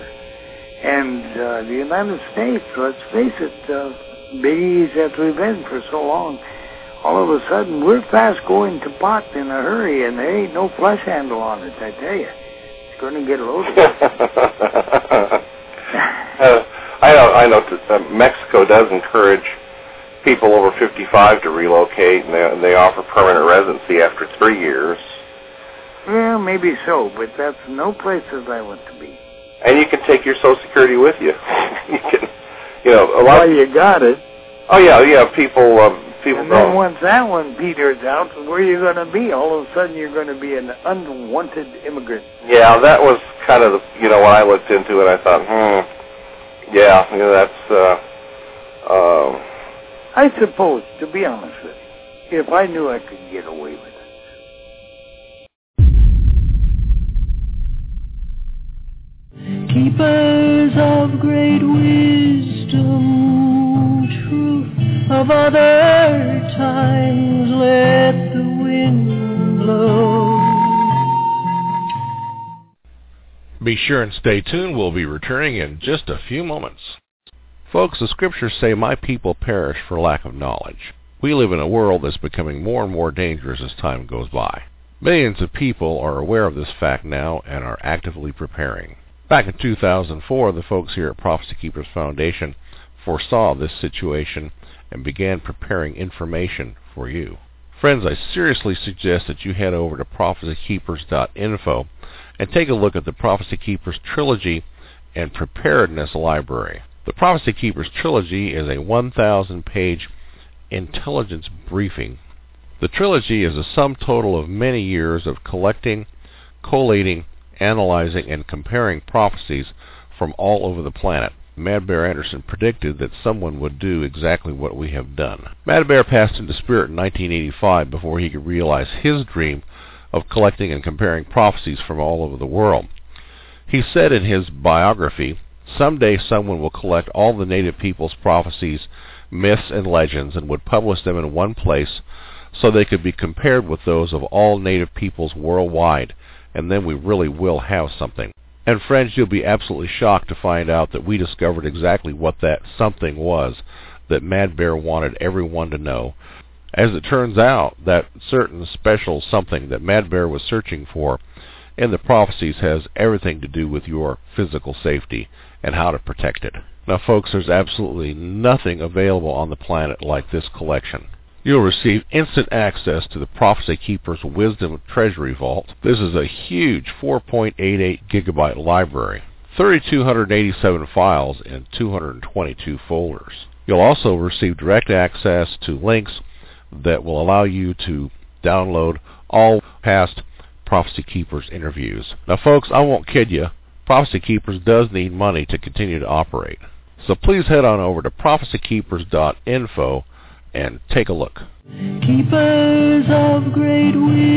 And uh, the United States, let's face it, uh, big ease that we've been for so long, all of a sudden we're fast going to pot in a hurry, and there ain't no flush handle on it, I tell you. It's going to get loaded. uh, I know, I know that uh, Mexico does encourage people over fifty-five to relocate, and they, they offer permanent residency after three years. Well, maybe so, but that's no places I want to be. And you can take your Social Security with you. you can... You know, a lot. Well, you got it. Oh yeah, yeah. People, um, people. And then don't. once that one peters out, where are you going to be? All of a sudden, you're going to be an unwanted immigrant. Yeah, that was kind of the. You know, when I looked into it, I thought, hmm, yeah, you know, that's. Uh, uh, I suppose, to be honest with you, if I knew I could get away with it. Keepers of great wisdom, truth of other times, let the wind blow. Be sure and stay tuned. We'll be returning in just a few moments. Folks, the scriptures say, "My people perish for lack of knowledge." We live in a world that's becoming more and more dangerous as time goes by. Millions of people are aware of this fact now and are actively preparing. Back in two thousand four, the folks here at Prophecy Keepers Foundation foresaw this situation and began preparing information for you. Friends, I seriously suggest that you head over to prophecy keepers dot info and take a look at the Prophecy Keepers Trilogy and Preparedness Library. The Prophecy Keepers Trilogy is a one thousand page intelligence briefing. The trilogy is a sum total of many years of collecting, collating, analyzing, and comparing prophecies from all over the planet. Mad Bear Anderson predicted that someone would do exactly what we have done. Mad Bear passed into spirit in nineteen eighty-five before he could realize his dream of collecting and comparing prophecies from all over the world. He said in his biography, "Someday someone will collect all the native people's prophecies, myths, and legends and would publish them in one place so they could be compared with those of all native peoples worldwide, and then we really will have something." And friends, you'll be absolutely shocked to find out that we discovered exactly what that something was that Mad Bear wanted everyone to know. As it turns out, that certain special something that Mad Bear was searching for in the prophecies has everything to do with your physical safety and how to protect it. Now, folks, there's absolutely nothing available on the planet like this collection. You'll receive instant access to the Prophecy Keeper's Wisdom Treasury Vault. This is a huge four point eight eight gigabyte library, three thousand two hundred eighty-seven files in two hundred twenty-two folders. You'll also receive direct access to links that will allow you to download all past Prophecy Keepers interviews. Now, folks, I won't kid you. Prophecy Keepers does need money to continue to operate. So please head on over to prophecy keepers dot info and take a look. Keepers of great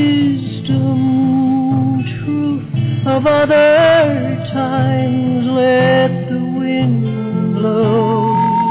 wisdom, truth of other times, let the wind blow.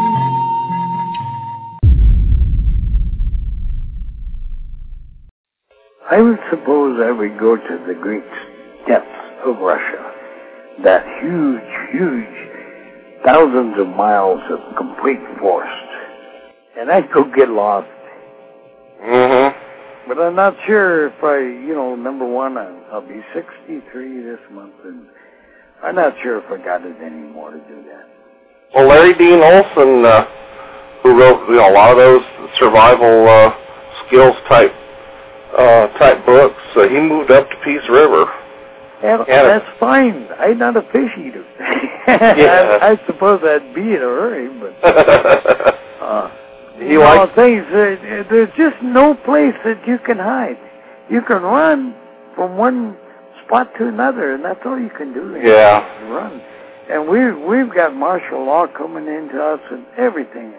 I would suppose I would go to the great depths of Russia, that huge, huge, thousands of miles of complete forest, and I'd go get lost. Mm-hmm. But I'm not sure if I, you know, number one, I'll, I'll be sixty-three this month, and I'm not sure if I got it anymore to do that. Well, Larry Dean Olson, uh, who wrote, you know, a lot of those survival uh, skills type uh, type books, uh, he moved up to Peace River. And, and that's fine. I'm not a fish eater. Yeah. I, I suppose I'd be in a hurry, but uh, he you know, likes things. Uh, there's just no place that you can hide. You can run from one spot to another, and that's all you can do. Yeah. Run. And we we've got martial law coming into us and everything else.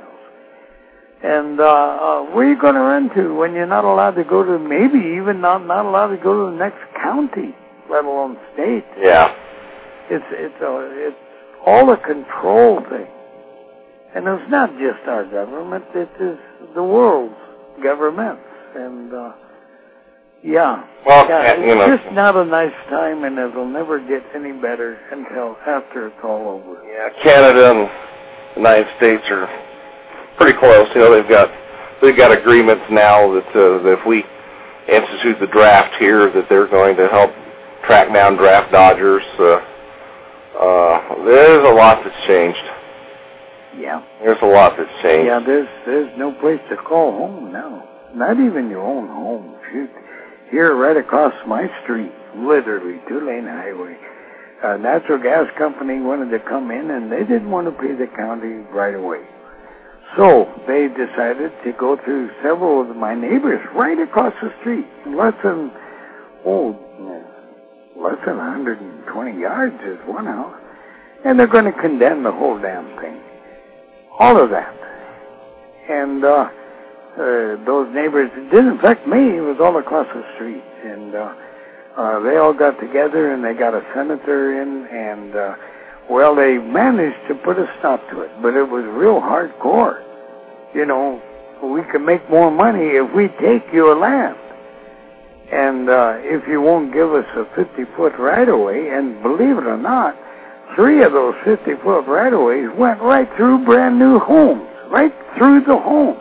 And uh, uh, where are you going to run to when you're not allowed to go to, maybe even not not allowed to go to the next county, let alone state? Yeah. It's it's a, it's all a control thing, and it's not just our government; it is the world's governments, and uh, yeah, Well, yeah, you know, it's just not a nice time, and it'll never get any better until after it's all over. yeah, Canada and the United States are pretty close. You know, they've got they've got agreements now that, uh, that if we institute the draft here, that they're going to help track down draft dodgers. Uh, uh, there's a lot that's changed. Yeah. There's a lot that's changed. Yeah, there's there's no place to call home now. Not even your own home. Shoot. Here, right across my street, literally, two-lane highway, a natural gas company wanted to come in, and they didn't want to pay the county right away. So they decided to go through several of my neighbors right across the street, less than, oh, less than one hundred twenty yards is one house, and they're going to condemn the whole damn thing. All of that. And uh, uh, those neighbors, it didn't affect me, it was all across the street. And uh, uh, they all got together and they got a senator in, and uh, well, they managed to put a stop to it, but it was real hardcore. You know, we can make more money if we take your land. And uh, if you won't give us a fifty-foot right-of-way, and believe it or not, three of those fifty-foot right-of-ways went right through brand-new homes, right through the home.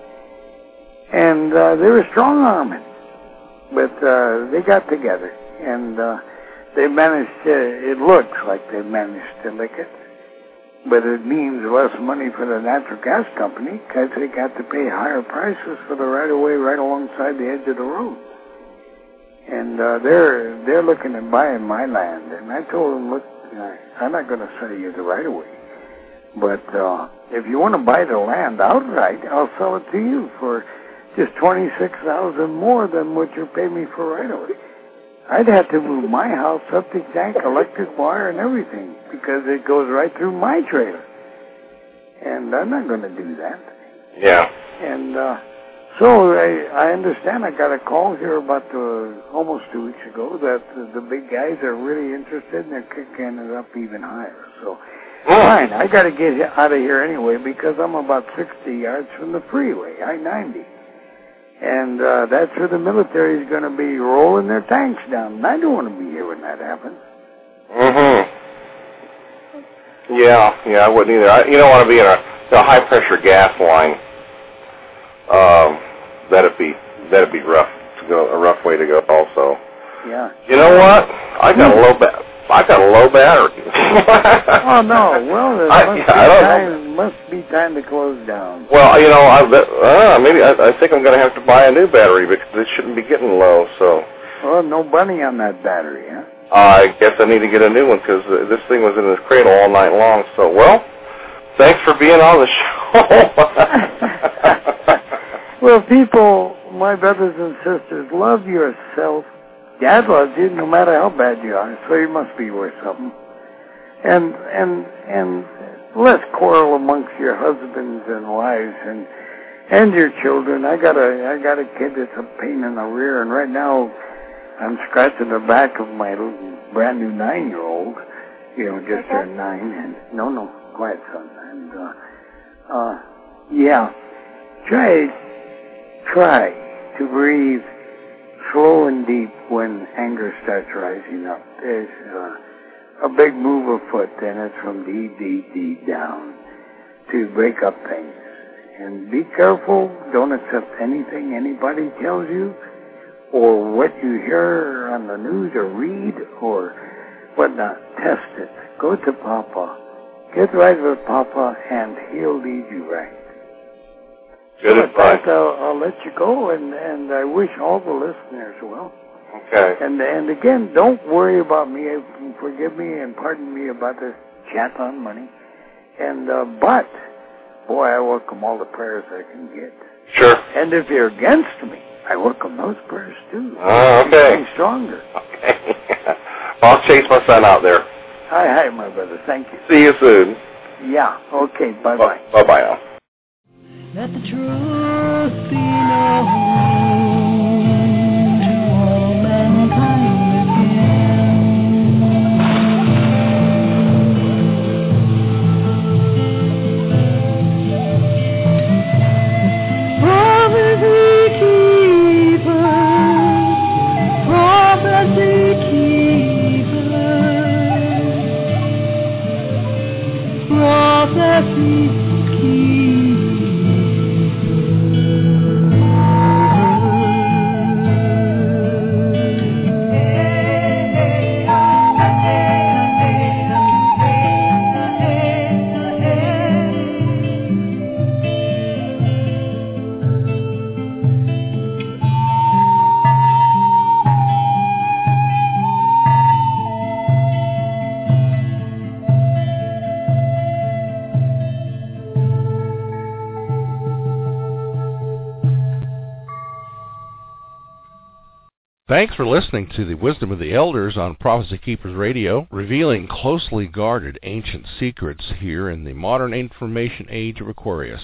And uh, they were strong-arming. But uh, they got together, and uh, they managed to, it looks like they managed to lick it. But it means less money for the natural gas company because they got to pay higher prices for the right-of-way right alongside the edge of the road. And uh, they're they're looking at buying my land. And I told them, look, I'm not going to sell you the right-of-way. But uh, if you want to buy the land outright, I'll sell it to you for just twenty-six thousand dollars more than what you pay me for right-of-way. I'd have to move my house, septic tank, electric wire, and everything because it goes right through my trailer. And I'm not going to do that. Yeah. And uh, so I, I understand I got a call here about the, almost two weeks ago that the, the big guys are really interested and they're kicking it up even higher. So, mm. fine, I got to get out of here anyway because I'm about sixty yards from the freeway, I ninety. And uh, that's where the military is going to be rolling their tanks down. And I don't want to be here when that happens. Mm-hmm. Yeah, yeah, I wouldn't either. I, you don't want to be in a, a high-pressure gas line. Um, that'd be that'd be rough to go, a rough way to go. Also. Yeah. You know what? I got a low ba- I got a low battery. Oh no! Well, there I, must, I be don't time, know. must be time to close down. Well, you know, I uh, maybe I, I think I'm going to have to buy a new battery because it shouldn't be getting low. So. Well, no bunny on that battery, huh? I guess I need to get a new one because uh, this thing was in this cradle all night long. So, well, thanks for being on the show. Well, people, my brothers and sisters, love yourself. Dad loves you no matter how bad you are, so you must be worth something. And and and less quarrel amongst your husbands and wives and and your children. I got a I got a kid that's a pain in the rear, and right now I'm scratching the back of my brand new nine-year-old. You know, just turned nine. And no, no, quiet, son. And uh, uh, yeah, try try to breathe slow and deep when anger starts rising up. There's uh, a big move afoot, and it's from deep, deep, deep down to break up things. And be careful. Don't accept anything anybody tells you, or what you hear on the news or read or whatnot. Test it. Go to Papa. Get right with Papa, and he'll lead you right. Good so advice. That, I'll, I'll let you go, and, and I wish all the listeners well. Okay. And and again, don't worry about me. Forgive me and pardon me about this chat on money. And uh, but, boy, I welcome all the prayers I can get. Sure. And if you're against me, I welcome those prayers too. Oh, okay. Be stronger. Okay. I'll chase my son out there. Hi, hi, my brother. Thank you. See you soon. Yeah. Okay. Bye, bye. Bye, bye now. Let the truth be known to all mankind again. Prophecy keepers, prophecy keepers, prophecy keepers. Thanks for listening to the Wisdom of the Elders on Prophecy Keepers Radio, revealing closely guarded ancient secrets here in the modern information age of Aquarius.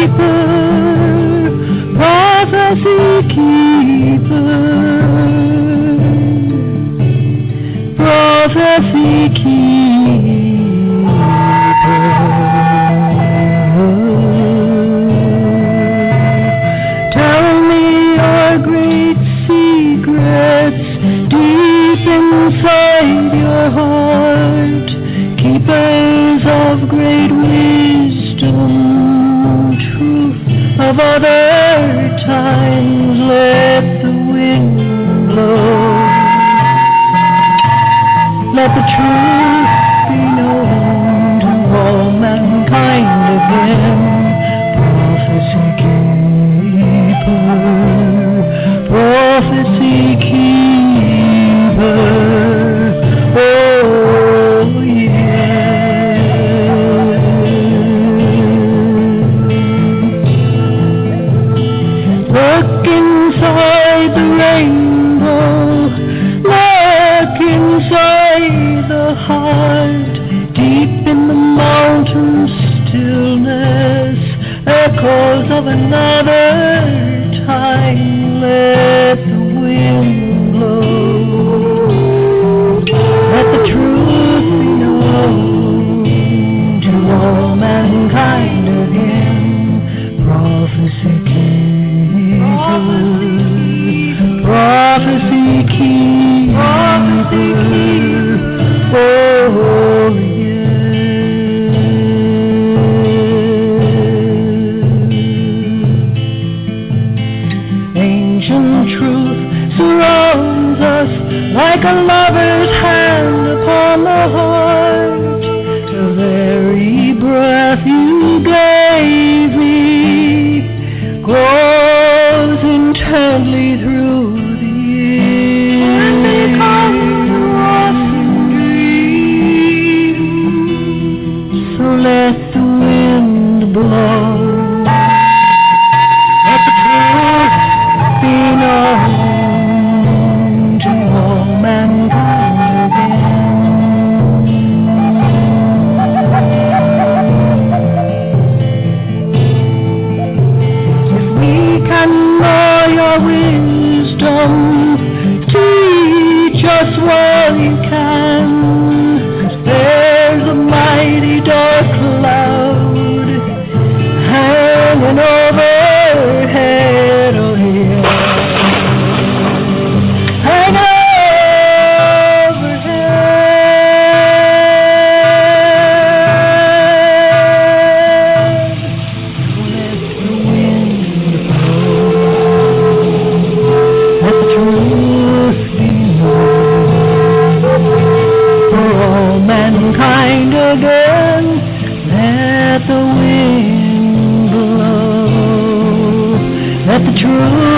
Let the truth